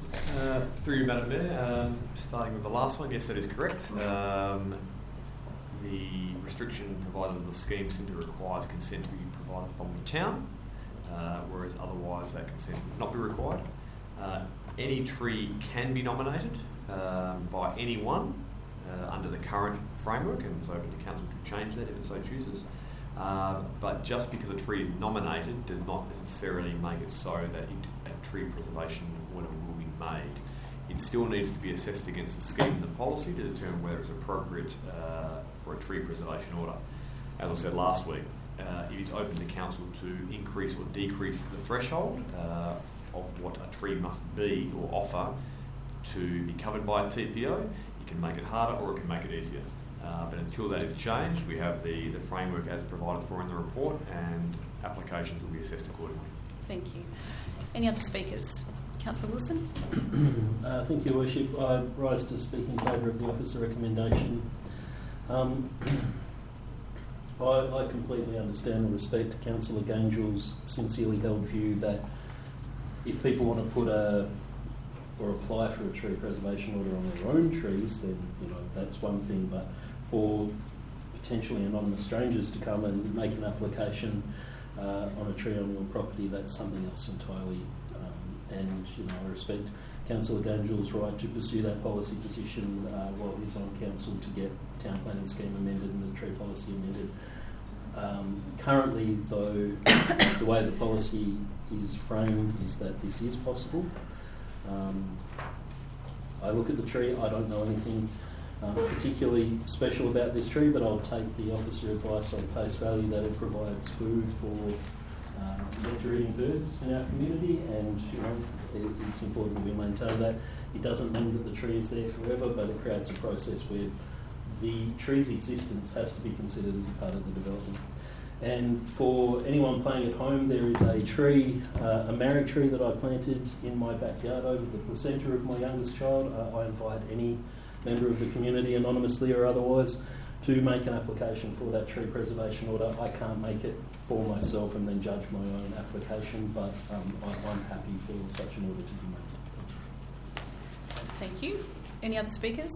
Uh, through you, Madam Mayor, um, starting with the last one, yes, that is correct. Um, the restriction provided in the scheme simply requires consent to be provided from the town, uh, whereas otherwise that consent would not be required. Uh, any tree can be nominated um, by anyone Uh, under the current framework, and it's open to council to change that if it so chooses. Uh, but just because a tree is nominated does not necessarily make it so that it, a tree preservation order will be made. It still needs to be assessed against the scheme and the policy to determine whether it's appropriate uh, for a tree preservation order. As I said last week, uh, it is open to council to increase or decrease the threshold uh, of what a tree must be or offer to be covered by a T P O. Can make it harder or it can make it easier. Uh, but until that is changed, we have the, the framework as provided for in the report, and applications will be assessed accordingly. Thank you. Any other speakers? Councillor Wilson? uh, thank you, Worship. I rise to speak in favour of the officer recommendation. Um, I, I completely understand and respect Councillor Gangel's sincerely held view that if people want to put a or apply for a tree preservation order on their own trees, then you know that's one thing. But for potentially anonymous strangers to come and make an application uh, on a tree on your property, that's something else entirely. Um, and you know, I respect Councillor Gangel's right to pursue that policy position uh, while he's on council to get the town planning scheme amended and the tree policy amended. Um, currently, though, the way the policy is framed is that this is possible. Um, I look at the tree, I don't know anything um, particularly special about this tree, but I'll take the officer advice on face value that it provides food for uh, nectar-eating birds in our community, and you know, it, it's important that we maintain that. It doesn't mean that the tree is there forever, but it creates a process where the tree's existence has to be considered as a part of the development. And for anyone playing at home, there is a tree, uh, a married tree that I planted in my backyard over the placenta of my youngest child. Uh, I invite any member of the community, anonymously or otherwise, to make an application for that tree preservation order. I can't make it for myself and then judge my own application, but um, I, I'm happy for such an order to be made. Thank you. Any other speakers?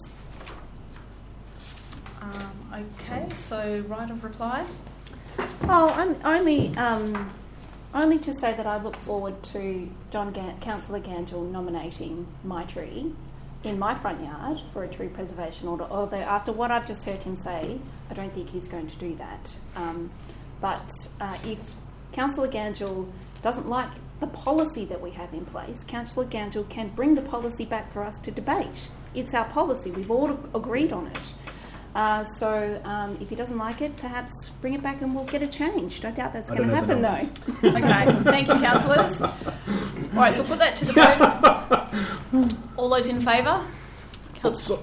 Um, okay, so right of reply. Oh, I'm only um, only to say that I look forward to John Gan- Councillor Gangel nominating my tree in my front yard for a tree preservation order, although after what I've just heard him say, I don't think he's going to do that. Um, but uh, if Councillor Gangel doesn't like the policy that we have in place, Councillor Gangel can bring the policy back for us to debate. It's our policy. We've all agreed on it. Uh, so um, if he doesn't like it, perhaps bring it back and we'll get it changed. I doubt that's going to happen, though. Okay, thank you, councillors. All right, so we'll put that to the vote. All those in favour? Councillor.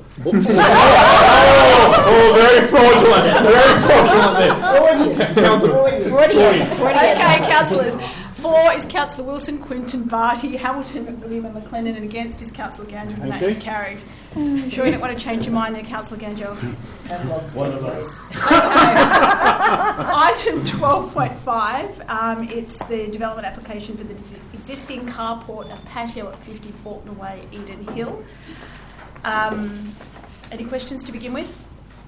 Oh, very fraudulent. Very fraudulent there. Councillor. Freudian. Okay, councillors. For is Councillor Wilson, Quinton, Barty, Hamilton, William and McLennan, and against is Councillor Gangel, and that is carried. Sure you don't want to change your mind there, Councillor Gangel? One of us. Okay. Item twelve point five, um, it's the development application for the existing carport and patio at fifty Faulkner Way, Eden Hill. Um, any questions to begin with?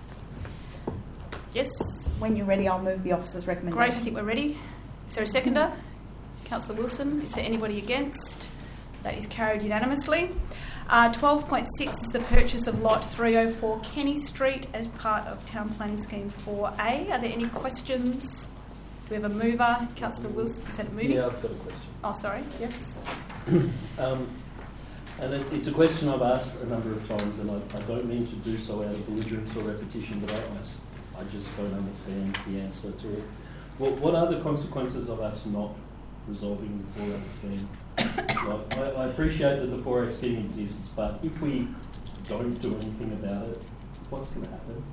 Yes? When you're ready, I'll move the officer's recommendation. Great, I think we're ready. Is there a seconder? Councillor Wilson. Is there anybody against? That is carried unanimously. Uh, twelve point six is the purchase of lot three oh four Kenny Street as part of Town Planning Scheme four A. Are there any questions? Do we have a mover? Councillor Wilson, is that a moving? Yeah, I've got a question. Oh, sorry. Yes. um, and it, it's a question I've asked a number of times, and I, I don't mean to do so out of belligerence or repetition, but I, I, I just don't understand the answer to it. What, what are the consequences of us not resolving the four A scheme? Like, I, I appreciate that the four A scheme exists, but if we don't do anything about it, what's going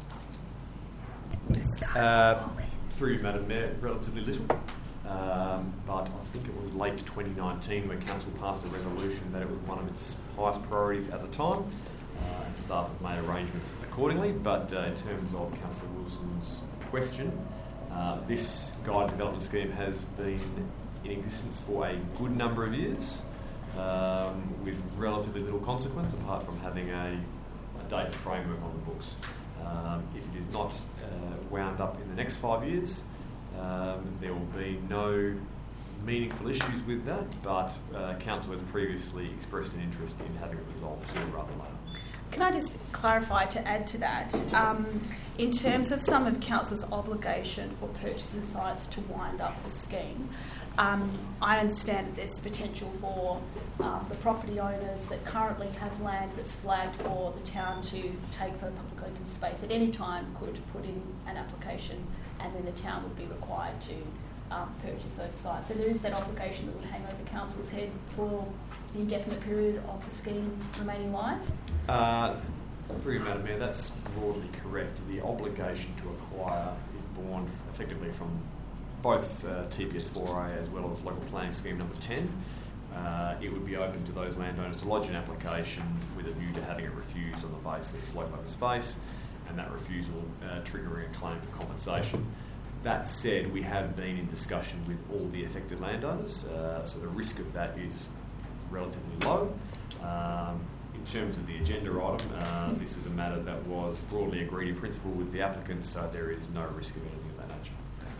to happen? Uh, through you, Madam Mayor, relatively little. Um, but I think it was late twenty nineteen where Council passed a resolution that it was one of its highest priorities at the time, uh, and staff have made arrangements accordingly. But uh, in terms of Councillor Wilson's question, uh, this guide development scheme has been in existence for a good number of years, um, with relatively little consequence apart from having a, a data framework on the books. Um, if it is not uh, wound up in the next five years, um, there will be no meaningful issues with that, but uh, Council has previously expressed an interest in having it resolved sooner rather than later. Can I just clarify to add to that? Um, in terms of some of Council's obligation for purchasing sites to wind up the scheme, Um, I understand that there's potential for um, the property owners that currently have land that's flagged for the town to take for public open space at any time could put in an application, and then the town would be required to um, purchase those sites. So there is that obligation that would hang over Council's head for the indefinite period of the scheme remaining live. Uh, through you, Madam Mayor, that's broadly correct. The obligation to acquire is born effectively from both uh, T P S four A as well as local planning scheme number ten. Uh, it would be open to those landowners to lodge an application with a view to having it refused on the basis it's local open space, and that refusal uh, triggering a claim for compensation. That said, we have been in discussion with all the affected landowners, uh, so the risk of that is relatively low. Um, in terms of the agenda item, uh, this was a matter that was broadly agreed in principle with the applicant, so there is no risk of anything of that nature.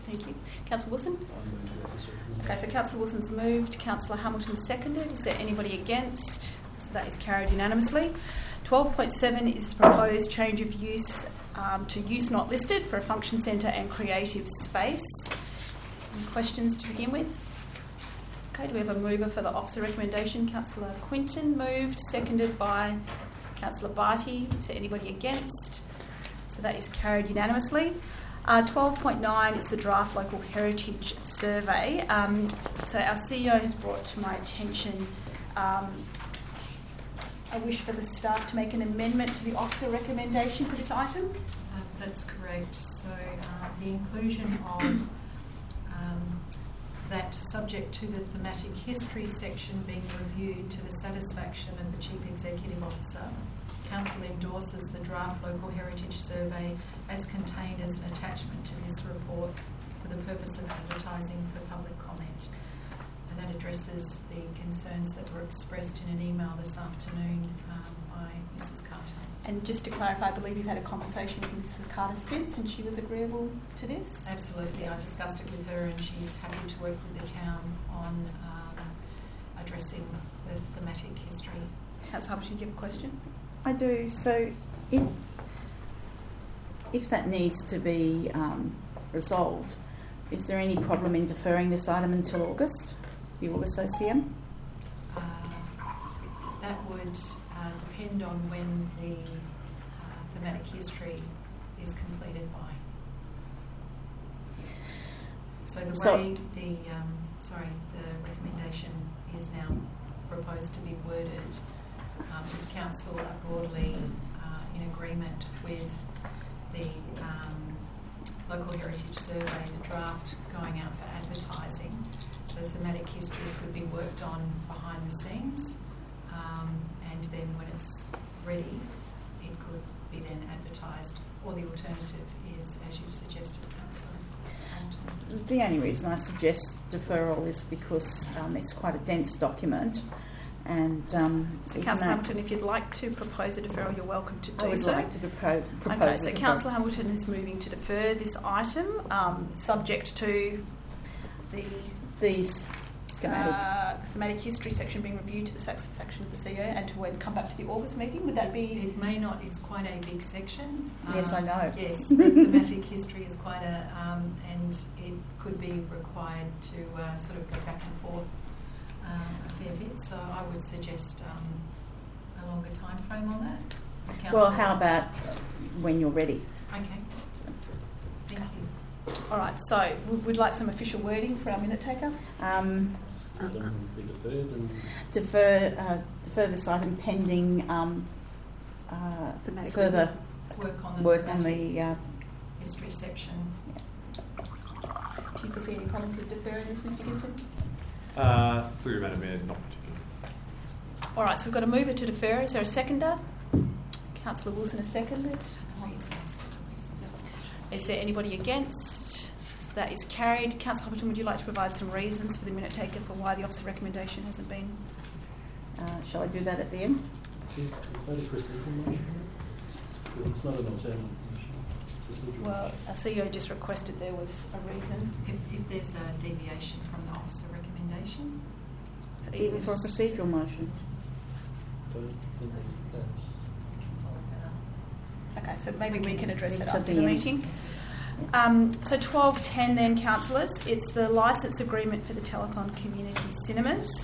Thank you. Councillor Wilson? Okay, so Councillor Wilson's moved. Councillor Hamilton seconded. Is there anybody against? So that is carried unanimously. twelve point seven is the proposed change of use um, to use not listed for a function centre and creative space. Any questions to begin with? Okay, do we have a mover for the officer recommendation? Councillor Quinton moved, seconded by Councillor Barty. Is there anybody against? So that is carried unanimously. Uh, twelve point nine is the draft local heritage survey. Um, so our C E O has brought to my attention um, a wish for the staff to make an amendment to the officer recommendation for this item. Uh, that's correct. So uh, the inclusion of um, that subject to the thematic history section being reviewed to the satisfaction of the Chief Executive Officer, Council endorses the draft local heritage survey as contained as an attachment to this report for the purpose of advertising for public comment. And that addresses the concerns that were expressed in an email this afternoon um, by Missus Carter. And just to clarify, I believe you've had a conversation with Missus Carter since, and she was agreeable to this? Absolutely. I discussed it with her, and she's happy to work with the town on um, addressing the thematic history. Councillor Hamilton, do you have a question? I do. So if if that needs to be um, resolved, is there any problem in deferring this item until August, the August O C M? Uh, that would uh, depend on when the uh, thematic history is completed by. So the So- way the um, sorry the recommendation is now proposed to be worded, um, if council are broadly uh, in agreement with the um, local heritage survey, the draft going out for advertising, the thematic history could be worked on behind the scenes, um, and then when it's ready, it could be then advertised. Or the alternative is, as you suggested, Councillor Hamilton. The only reason I suggest deferral is because um, it's quite a dense document. And um, so, Councillor Hamilton, if you'd like to propose a deferral, you're welcome to do I would so. like to propose. propose okay, so a Councillor Hamilton is moving to defer this item, um, subject to the these schematic uh, thematic history section being reviewed to the satisfaction of the C E O, and to when come back to the August meeting. Would that be? It may not. It's quite a big section. Yes, um, I know. Yes, the thematic history is quite a, um, and it could be required to uh, sort of go back and forth um, a fair bit. So I would suggest um, a longer time frame on that. Council. Well, how about when you're ready? Okay. Thank you. All right. So we would like some official wording for our minute taker. Um, Be deferred and defer uh, defer this item pending um, uh, Thematic further work on the work on thematic the uh, history section. Do you foresee any problems with deferring this, Mister Gibson? Uh, through you, Madam Mayor, not particularly. All right. So we've got a mover to defer. Is there a seconder? Councillor Wilson has seconded. Is there anybody against? So that is carried. Councillor Hamilton, would you like to provide some reasons for the minute taker for why the officer recommendation hasn't been? uh, shall I do that at the end? is, is that a procedural motion? Because it's not an alternative motion. It's procedural. Well, our C E O just requested there was a reason. If, if there's a deviation from the officer recommendation, So Even for a procedural motion. I don't think that's the case. we can follow that up. Okay, so maybe we can address it It's after at the the end. meeting. Um, so twelve ten then, councillors. It's the licence agreement for the Telethon Community Cinemas.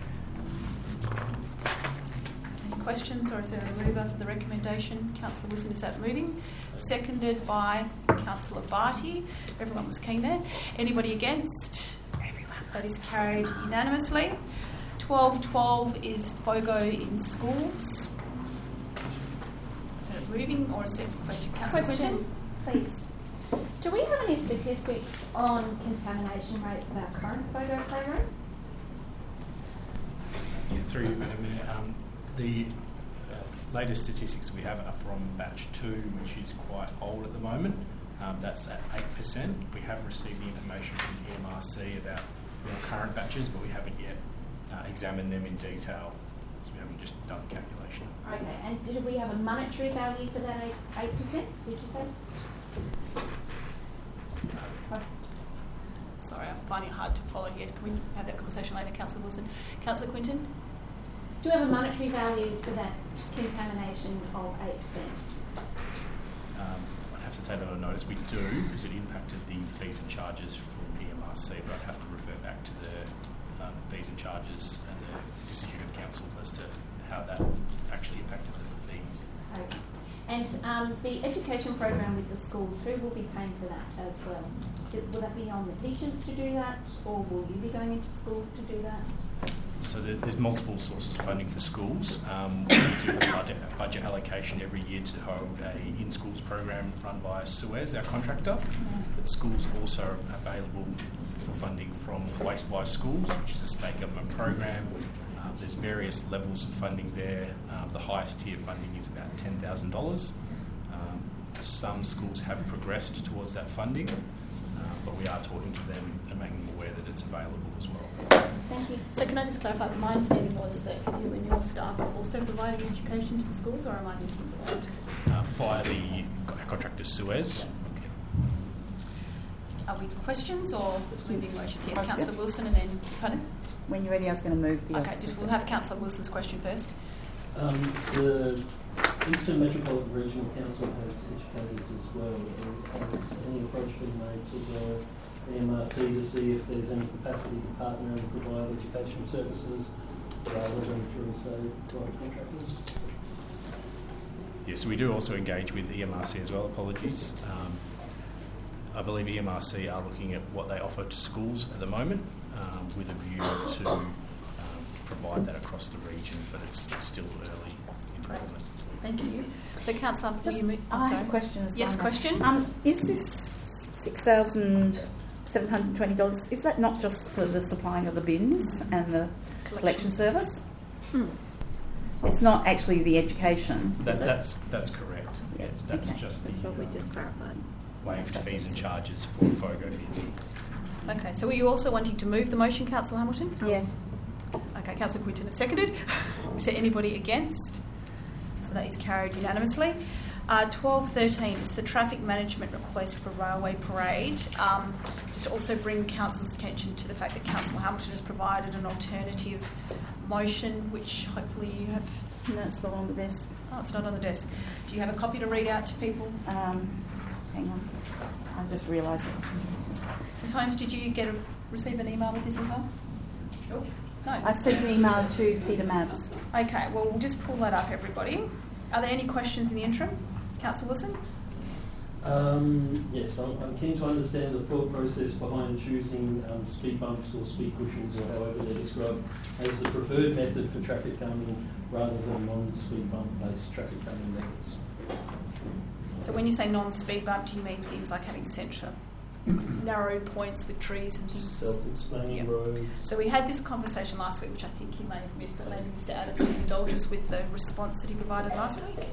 Any questions, or is there a mover for the recommendation? Councillor Wilson, is that moving? Seconded by Councillor Barty. Everyone was keen there. Anybody against? Everyone. That is carried unanimously. twelve twelve is FOGO in schools. Is that moving, or a second question? Councillor Question, Quinton? please. Do we have any statistics on contamination rates of our current photo program? Yeah, through you, Madam Mayor. Um, the uh, latest statistics we have are from batch two, which is quite old at the moment. Um, that's at eight percent. We have received the information from the M R C about more current batches, but we haven't yet uh, examined them in detail, so we haven't just done the calculation. Okay, and did we have a monetary value for that eight percent, did you say? Sorry, I'm finding it hard to follow here. Can we have that conversation later, Councillor Wilson? Councillor Quinton? Do we have a monetary value for that contamination of eight percent? Um, I'd have to take that on notice. We do, because it impacted the fees and charges from E M R C, but I'd have to refer back to the um, fees and charges and the decision of council as to how that actually impacted the fees. Okay. And um, the education program with the schools, who will be paying for that as well? Will that be on the teachers to do that, or will you be going into schools to do that? So there, there's multiple sources of funding for schools. Um, we do have budget, budget allocation every year to hold a in-schools program run by Suez, our contractor. But schools also are available for funding from Wastewise Schools, which is a state government program. Um, there's various levels of funding there. Um, the highest tier funding is about ten thousand dollars. Um, some schools have progressed towards that funding, uh, but we are talking to them and making them aware that it's available as well. Thank you. So can I just clarify, my understanding was that you and your staff are also providing education to the schools, or am I misinformed? Uh, via the contractor Suez. Are we questions or moving motions? Yes, Councillor Wilson and then, pardon? When you're ready, I was going to move the... Okay, just we'll have Councillor Wilson's question first. Um, the Eastern Metropolitan Regional Council has educators as well. Has any approach been made to the E M R C to see if there's any capacity to partner and provide education services rather than through, say, private contractors? Yes, we do also engage with E M R C as well, apologies. Um, I believe E M R C are looking at what they offer to schools at the moment um, with a view to um, provide that across the region, but it's, it's still early in development. Thank you. So, Councillor, will Just, you move? I have a question as well. Yes, question. Um, is this six thousand seven hundred twenty dollars, is that not just for the supplying of the bins and the collection, collection service? Hmm. It's not actually the education, That, is it? that's, that's correct. Yes, that's okay. just That's the what we just clarified. waived fees and charges for FOGO bins. Okay, so were you also wanting to move the motion, Councillor Hamilton? Yes. Okay, Councillor Quinton has seconded. Is there anybody against? So that is carried unanimously. Uh, twelve thirteen is the traffic management request for Railway Parade. Um, just to also bring Council's attention to the fact that Councillor Hamilton has provided an alternative motion, which hopefully you have... No, it's not on the desk. Oh, it's not on the desk. Do you have a copy to read out to people? Um, hang on. I just realised it was on the desk. Miz Holmes, did you get a, receive an email with this as well? Oh, no. I sent an email to Peter Mabs. Okay, well, we'll just pull that up, everybody. Are there any questions in the interim? Councillor Wilson? Um, yes, I'm, I'm keen to understand the thought process behind choosing um, speed bumps or speed cushions, or however they're described, as the preferred method for traffic calming rather than non-speed bump-based traffic calming methods. So when you say non-speed bump, do you mean things like having centre narrow points with trees and things? Self-explaining Yep. roads. So we had this conversation last week, which I think you may have missed, but maybe Mister Adams can indulge us with the response that he provided last week.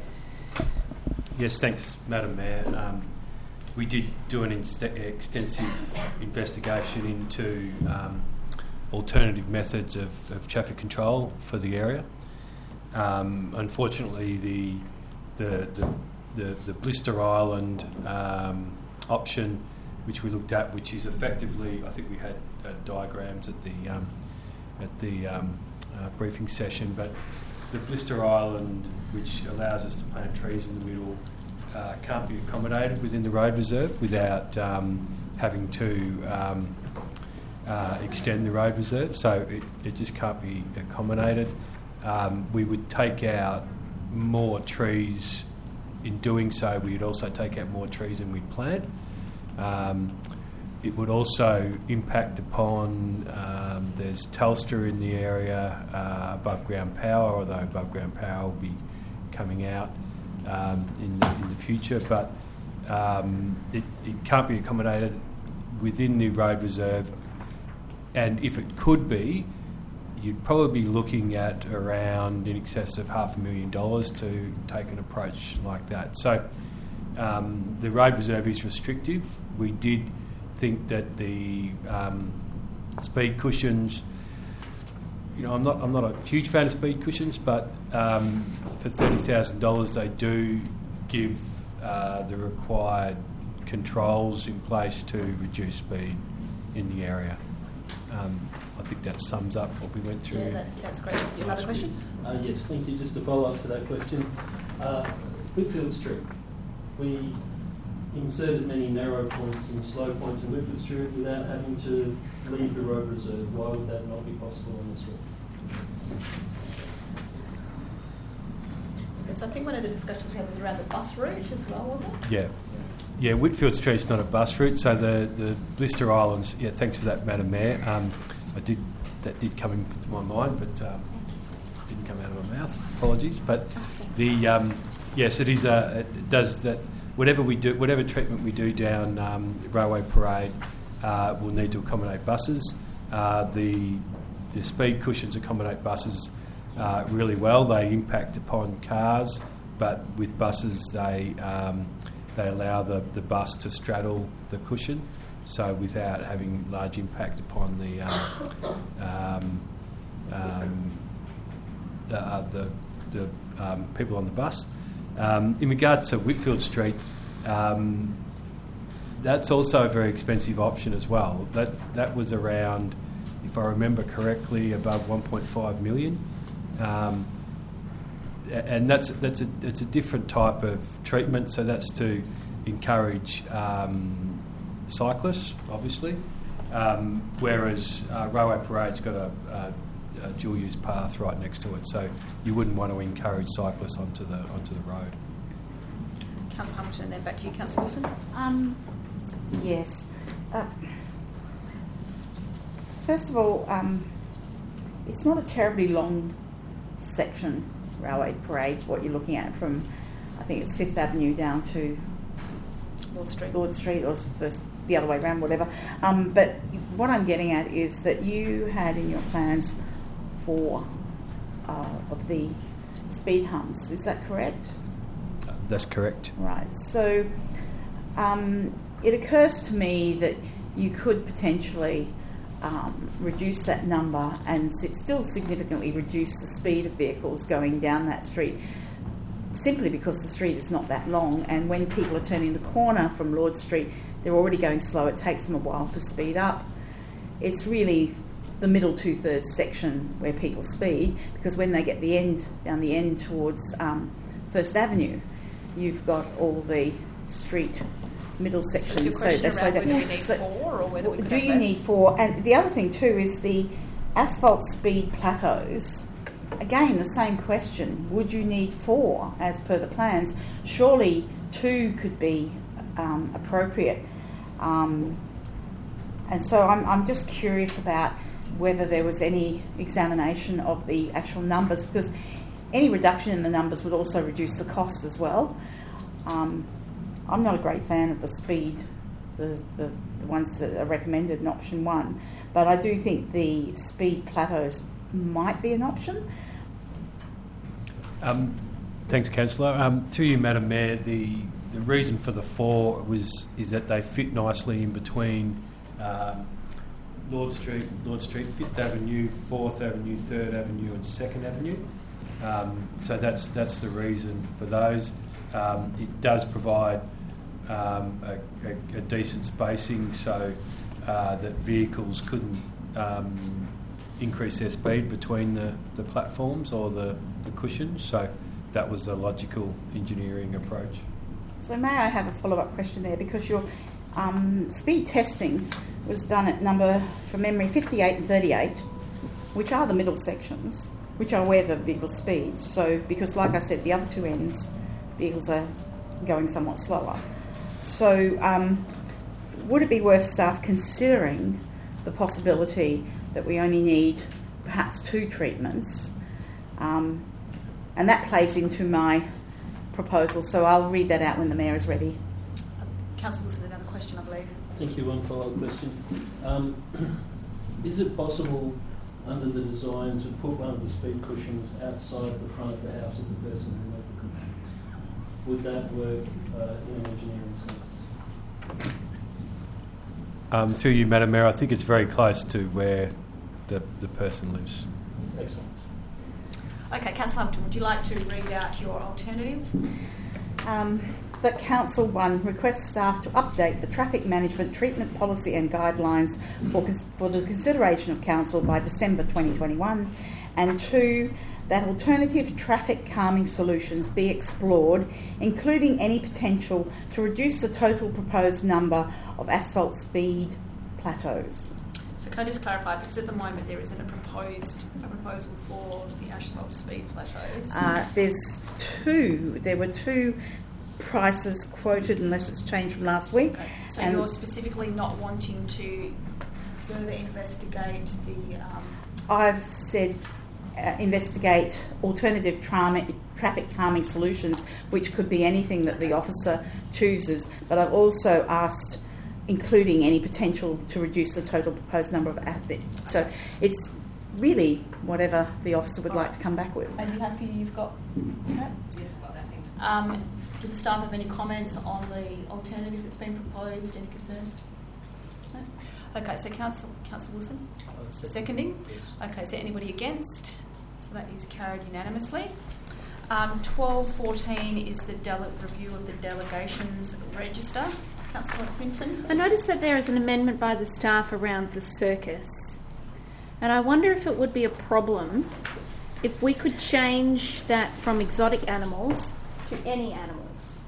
Yes, thanks, Madam Mayor. Um, we did do an inst- extensive investigation into um, alternative methods of, of traffic control for the area. Um, unfortunately, the the, the the the Blister Island um, option, which we looked at, which is effectively, I think we had uh, diagrams at the um, at the um, uh, briefing session, but the Blister Island, which allows us to plant trees in the middle, uh, can't be accommodated within the road reserve without um, having to um, uh, extend the road reserve. So it, it just can't be accommodated. Um, we would take out more trees. In doing so, we'd also take out more trees than we'd plant. Um, It would also impact upon, um, there's Telstra in the area, uh, above ground power, although above ground power will be coming out um, in, the, in the future, but um, it, it can't be accommodated within the road reserve, and if it could be, you'd probably be looking at around in excess of half a million dollars to take an approach like that. So um, the road reserve is restrictive. We did think that the um, speed cushions, you know, I'm not I'm not a huge fan of speed cushions, but um, for thirty thousand dollars they do give uh, the required controls in place to reduce speed in the area. Um, I think that sums up what we went through. Yeah, that, that's great. Do you have another question? Uh, yes, thank you. Just to follow up to that question, uh, Whitfield Street, we inserted many narrow points and slow points in Whitfield Street without having to leave the road reserve. Why would that not be possible on this route? Yes, I think one of the discussions we had was around the bus route as well, was it? Yeah. Yeah, Whitfield Street's not a bus route, so the, the Blister Islands, yeah, thanks for that, Madam Mayor. Um, I did, that did come into my mind, but um, didn't come out of my mouth, apologies. But the, um, yes, it is a, it does that, whatever we do, whatever treatment we do down um, Railway Parade uh, will need to accommodate buses. Uh, the, the speed cushions accommodate buses uh, really well. They impact upon cars, but with buses they... Um, They allow the, the bus to straddle the cushion, so without having large impact upon the um, um, um, the, uh, the, the um, people on the bus. Um, in regards to Whitfield Street, um, that's also a very expensive option as well. That that was around, if I remember correctly, above one point five million. Um, And that's that's a it's a different type of treatment. So that's to encourage um, cyclists, obviously. Um, whereas uh, Railway Parade's got a, a, a dual-use path right next to it, so you wouldn't want to encourage cyclists onto the onto the road. Councillor Hamilton, and then back to you, Councillor Wilson. Um, yes. Uh, first of all, um, it's not a terribly long section. Railway Parade, what you're looking at from, I think it's Fifth Avenue down to Lord Street, Lord Street, or first the other way around, whatever. Um, but what I'm getting at is that you had in your plans four uh, of the speed humps. Is that correct? Uh, that's correct. Right. So um, it occurs to me that you could potentially Um, reduce that number and still significantly reduce the speed of vehicles going down that street, simply because the street is not that long, and when people are turning the corner from Lord Street, they're already going slow. It takes them a while to speed up. It's really the middle two-thirds section where people speed, because when they get the end down the end towards um, First Avenue, you've got all the street middle section. So, so that's why whether we need so four or whether we could do have you less? need four? And the other thing too is the asphalt speed plateaus. Again, the same question: would you need four as per the plans? Surely two could be um, appropriate. Um, and so I'm, I'm just curious about whether there was any examination of the actual numbers, because any reduction in the numbers would also reduce the cost as well. Um, I'm not a great fan of the speed, the, the, the ones that are recommended in option one, but I do think the speed plateaus might be an option. Um, thanks, Councillor. Um, through you, Madam Mayor, the, the reason for the four was is that they fit nicely in between um, Lord Street, Lord Street, Fifth Avenue, Fourth Avenue, Third Avenue, and Second Avenue. Um, so that's that's the reason for those. Um, it does provide um, a, a, a decent spacing so uh, that vehicles couldn't um, increase their speed between the, the platforms or the, the cushions. So that was the logical engineering approach. So may I have a follow-up question there, because your um, speed testing was done at number, from memory, fifty-eight and thirty-eight, which are the middle sections, which are where the vehicle speeds. So, because like I said, the other two ends, vehicles are going somewhat slower. So um, would it be worth staff considering the possibility that we only need perhaps two treatments? Um, and that plays into my proposal, so I'll read that out when the Mayor is ready. Councillor Wilson, another question, I believe. Thank you. One follow-up question. Um, is it possible under the design to put one of the speed cushions outside the front of the house of the person who made the cushion? Would that work uh, in an engineering sense? Um, through you, Madam Mayor, I think it's very close to where the, the person lives. Excellent. Okay, Councillor Hamilton, would you like to read out your alternative? Um, that Council one requests staff to update the traffic management treatment policy and guidelines for, cons- for the consideration of Council by December twenty twenty-one, and two, that alternative traffic calming solutions be explored, including any potential to reduce the total proposed number of asphalt speed plateaus. So can I just clarify, because at the moment there isn't a proposed a proposal for the asphalt speed plateaus? Uh, there's two. There were two prices quoted, unless it's changed from last week. Okay. So and you're specifically not wanting to further investigate the... Um, I've said uh, investigate alternative tra- traffic calming solutions, which could be anything that the officer chooses, but I've also asked including any potential to reduce the total proposed number of athletes. So it's really whatever the officer would like to come back with. Are you happy you've got that? Yes, I've got that, thanks. Um, do the staff have any comments on the alternative that's been proposed? Any concerns? No? Okay, so Council, Councillor Wilson? Seconding? Yes. Okay, is there anybody against? So that is carried unanimously. Um, twelve fourteen is the dele- review of the delegations register. Councillor Quinton? I noticed that there is an amendment by the staff around the circus, and I wonder if it would be a problem if we could change that from exotic animals to any animals.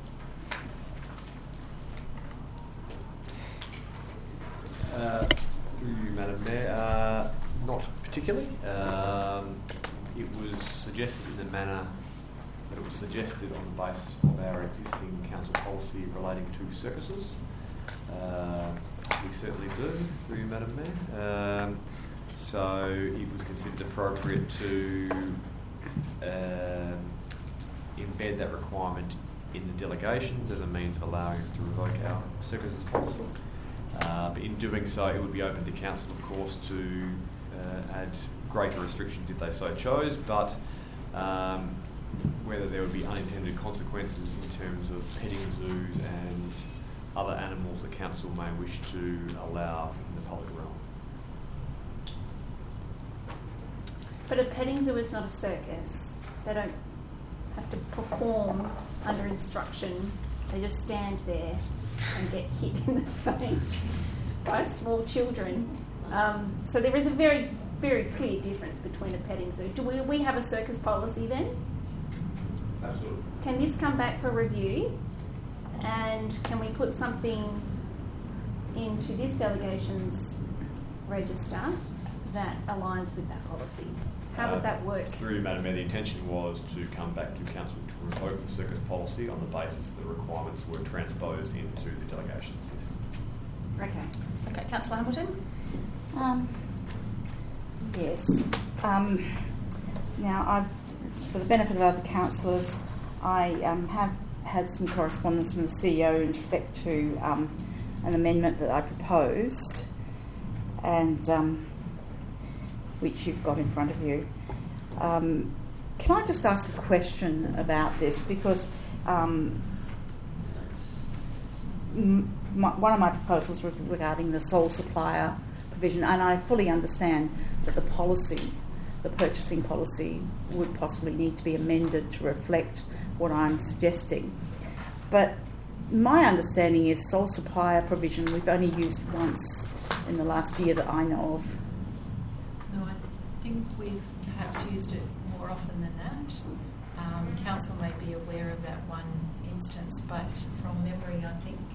Uh, through you, Madam Mayor, uh, not particularly. Um, it was suggested in the manner that it was suggested on the basis of our existing council policy relating to circuses. Uh, we certainly do, through you, Madam Mayor. Um, so it was considered appropriate to um, embed that requirement in the delegations as a means of allowing us to revoke our circuses policy. Uh, but in doing so, it would be open to council, of course, to uh, add greater restrictions if they so chose, but um, whether there would be unintended consequences in terms of petting zoos and other animals the council may wish to allow in the public realm. But a petting zoo is not a circus. They don't have to perform under instruction. They just stand there and get hit in the face by small children. Um, so there is a very, very clear difference between a petting zoo. Do we, we have a circus policy then? Absolutely. Can this come back for review? And can we put something into this delegation's register that aligns with that policy? How would Uh, that work? Through Madam Mayor, the intention was to come back to council to revoke the circus policy on the basis that the requirements were transposed into the delegations. Yes. Okay. Okay, Councillor Hamilton? Um, yes. Um, now, I've, for the benefit of other councillors, I um, have had some correspondence from the C E O in respect to um, an amendment that I proposed, and um, which you've got in front of you. Um, can I just ask a question about this? Because um, m- my, one of my proposals was regarding the sole supplier provision, and I fully understand that the policy, the purchasing policy, would possibly need to be amended to reflect what I'm suggesting. But my understanding is sole supplier provision we've only used once in the last year that I know of. No, I think we've perhaps used it more often than that. Um, council may be aware of that one instance, but from memory, I think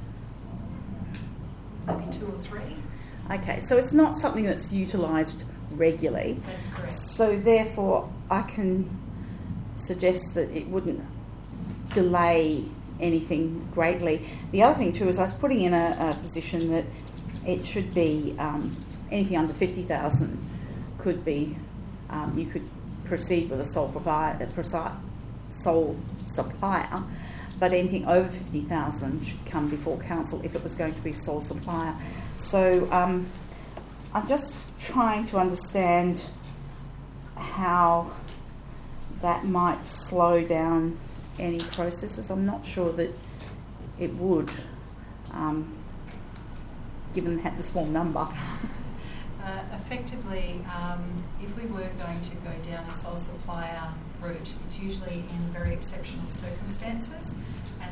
maybe two or three. Okay, so it's not something that's utilised regularly. That's correct. So therefore, I can suggest that it wouldn't delay anything greatly. The other thing too is I was putting in a, a position that it should be um, anything under fifty thousand could be, um, you could proceed with a sole provider, sole supplier, but anything over fifty thousand should come before council if it was going to be sole supplier. So um, I'm just trying to understand how that might slow down any processes. I'm not sure that it would, um, given the small number. Uh, effectively, um, if we were going to go down a sole supplier route, it's usually in very exceptional circumstances, and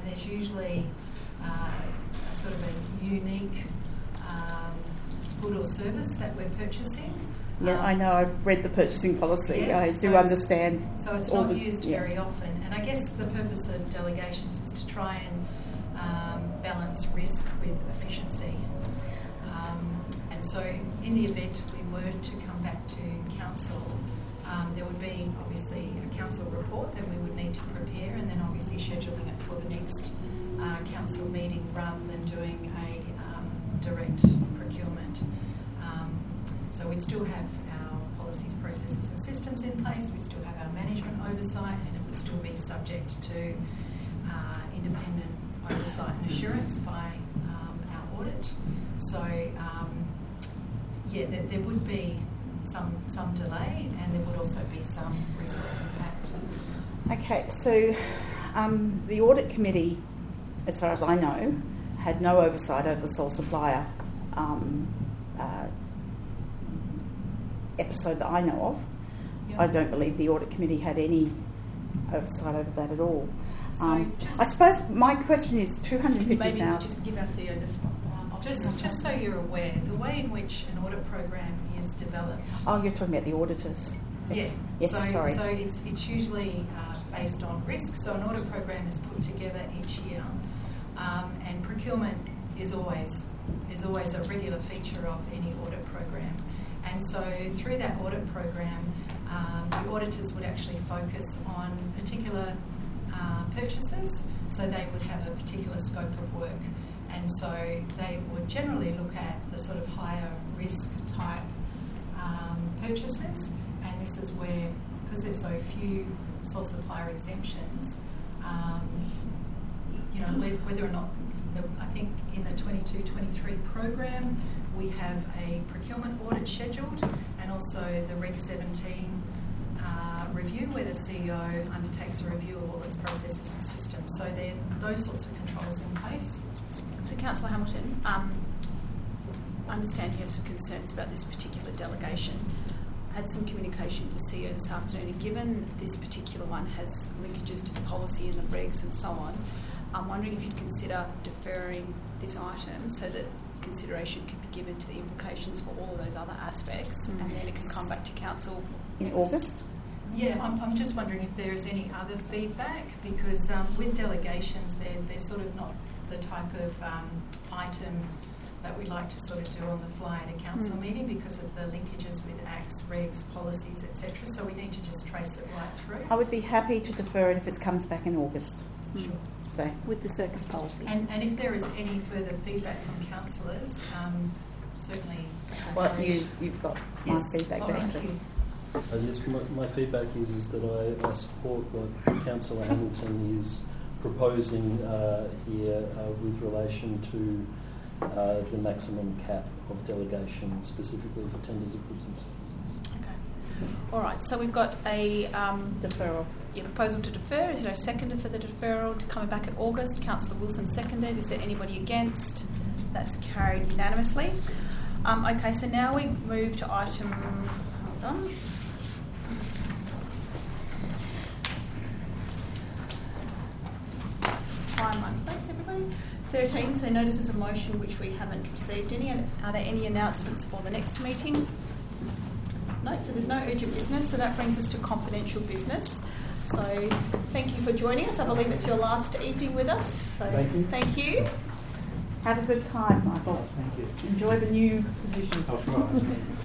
there's usually uh, a sort of a unique um, good or service that we're purchasing. Yeah, Um, I know. I've read the purchasing policy. Yeah, I so do it's- understand. So it's all not the- used yeah. very often. And I guess the purpose of delegations is to try and um, balance risk with efficiency. Um, and so in the event we were to come back to council, um, there would be obviously a council report that we would need to prepare, and then obviously scheduling it for the next uh, council meeting rather than doing a um, direct procurement. Um, so we'd still have our policies, processes and systems in place, we'd still have our management oversight, and it would still be subject to uh, independent oversight and assurance by um, our audit. So um, yeah, there, there would be some some delay, and there would also be some resource impact. Okay, so um, the audit committee, as far as I know, had no oversight over the sole supplier um, uh, episode that I know of. Yep. I don't believe the audit committee had any oversight over that at all. So Um, just- I suppose my question is two hundred fifty Maybe thousand. just give our C E O the spot. Just, just so you're aware, the way in which an audit program is developed. Oh, you're talking about the auditors. Yes. Yeah. Yes, so, sorry. So it's it's usually uh, based on risk. So an audit program is put together each year, um, and procurement is always is always a regular feature of any audit program. And so through that audit program, um, the auditors would actually focus on particular uh, purchases. So they would have a particular scope of work. And so they would generally look at the sort of higher risk type um, purchases. And this is where, because there's so few sole supplier exemptions, um, you know, whether or not, the, I think in the twenty-two twenty-three program, we have a procurement audit scheduled, and also the Reg seventeen uh, review, where the C E O undertakes a review of all its processes and systems. So there are those sorts of controls in place. So, Councillor Hamilton, um, I understand you have some concerns about this particular delegation. I had some communication with the C E O this afternoon, and given this particular one has linkages to the policy and the regs and so on, I'm wondering if you'd consider deferring this item so that consideration can be given to the implications for all of those other aspects, Mm. and then it can come back to council In August? Yeah, I'm, I'm just wondering if there is any other feedback, because um, with delegations, they're, they're sort of not the type of um, item that we like to sort of do on the fly at a council Mm. meeting because of the linkages with acts, regs, policies, et cetera. So we need to just trace it right through. I would be happy to defer it if it comes back in August. Sure. So. With the circus policy. And, and if there is any further feedback from councillors, um, certainly. Well, encourage- you, you've got my Yes. feedback Oh, there. thank so- you. Uh, yes, my, my feedback is, is that I, I support what Councillor Hamilton is proposing uh, here uh, with relation to uh, the maximum cap of delegation, specifically for tenders of goods and services. Okay. All right, so we've got a um, deferral. Yeah, proposal to defer. Is there a seconder for the deferral to coming back in August? Councillor Wilson seconded. Is there anybody against? That's carried unanimously. Um, okay, so now we move to item. Hold on. Just try my place, everybody. thirteen, so notices of motion which we haven't received any. Are there any announcements for the next meeting? No, so there's no urgent business, so that brings us to confidential business. So thank you for joining us. I believe it's your last evening with us. So Thank you. Thank you. Have a good time, Michael. Thank you. Enjoy the new position. I'll try.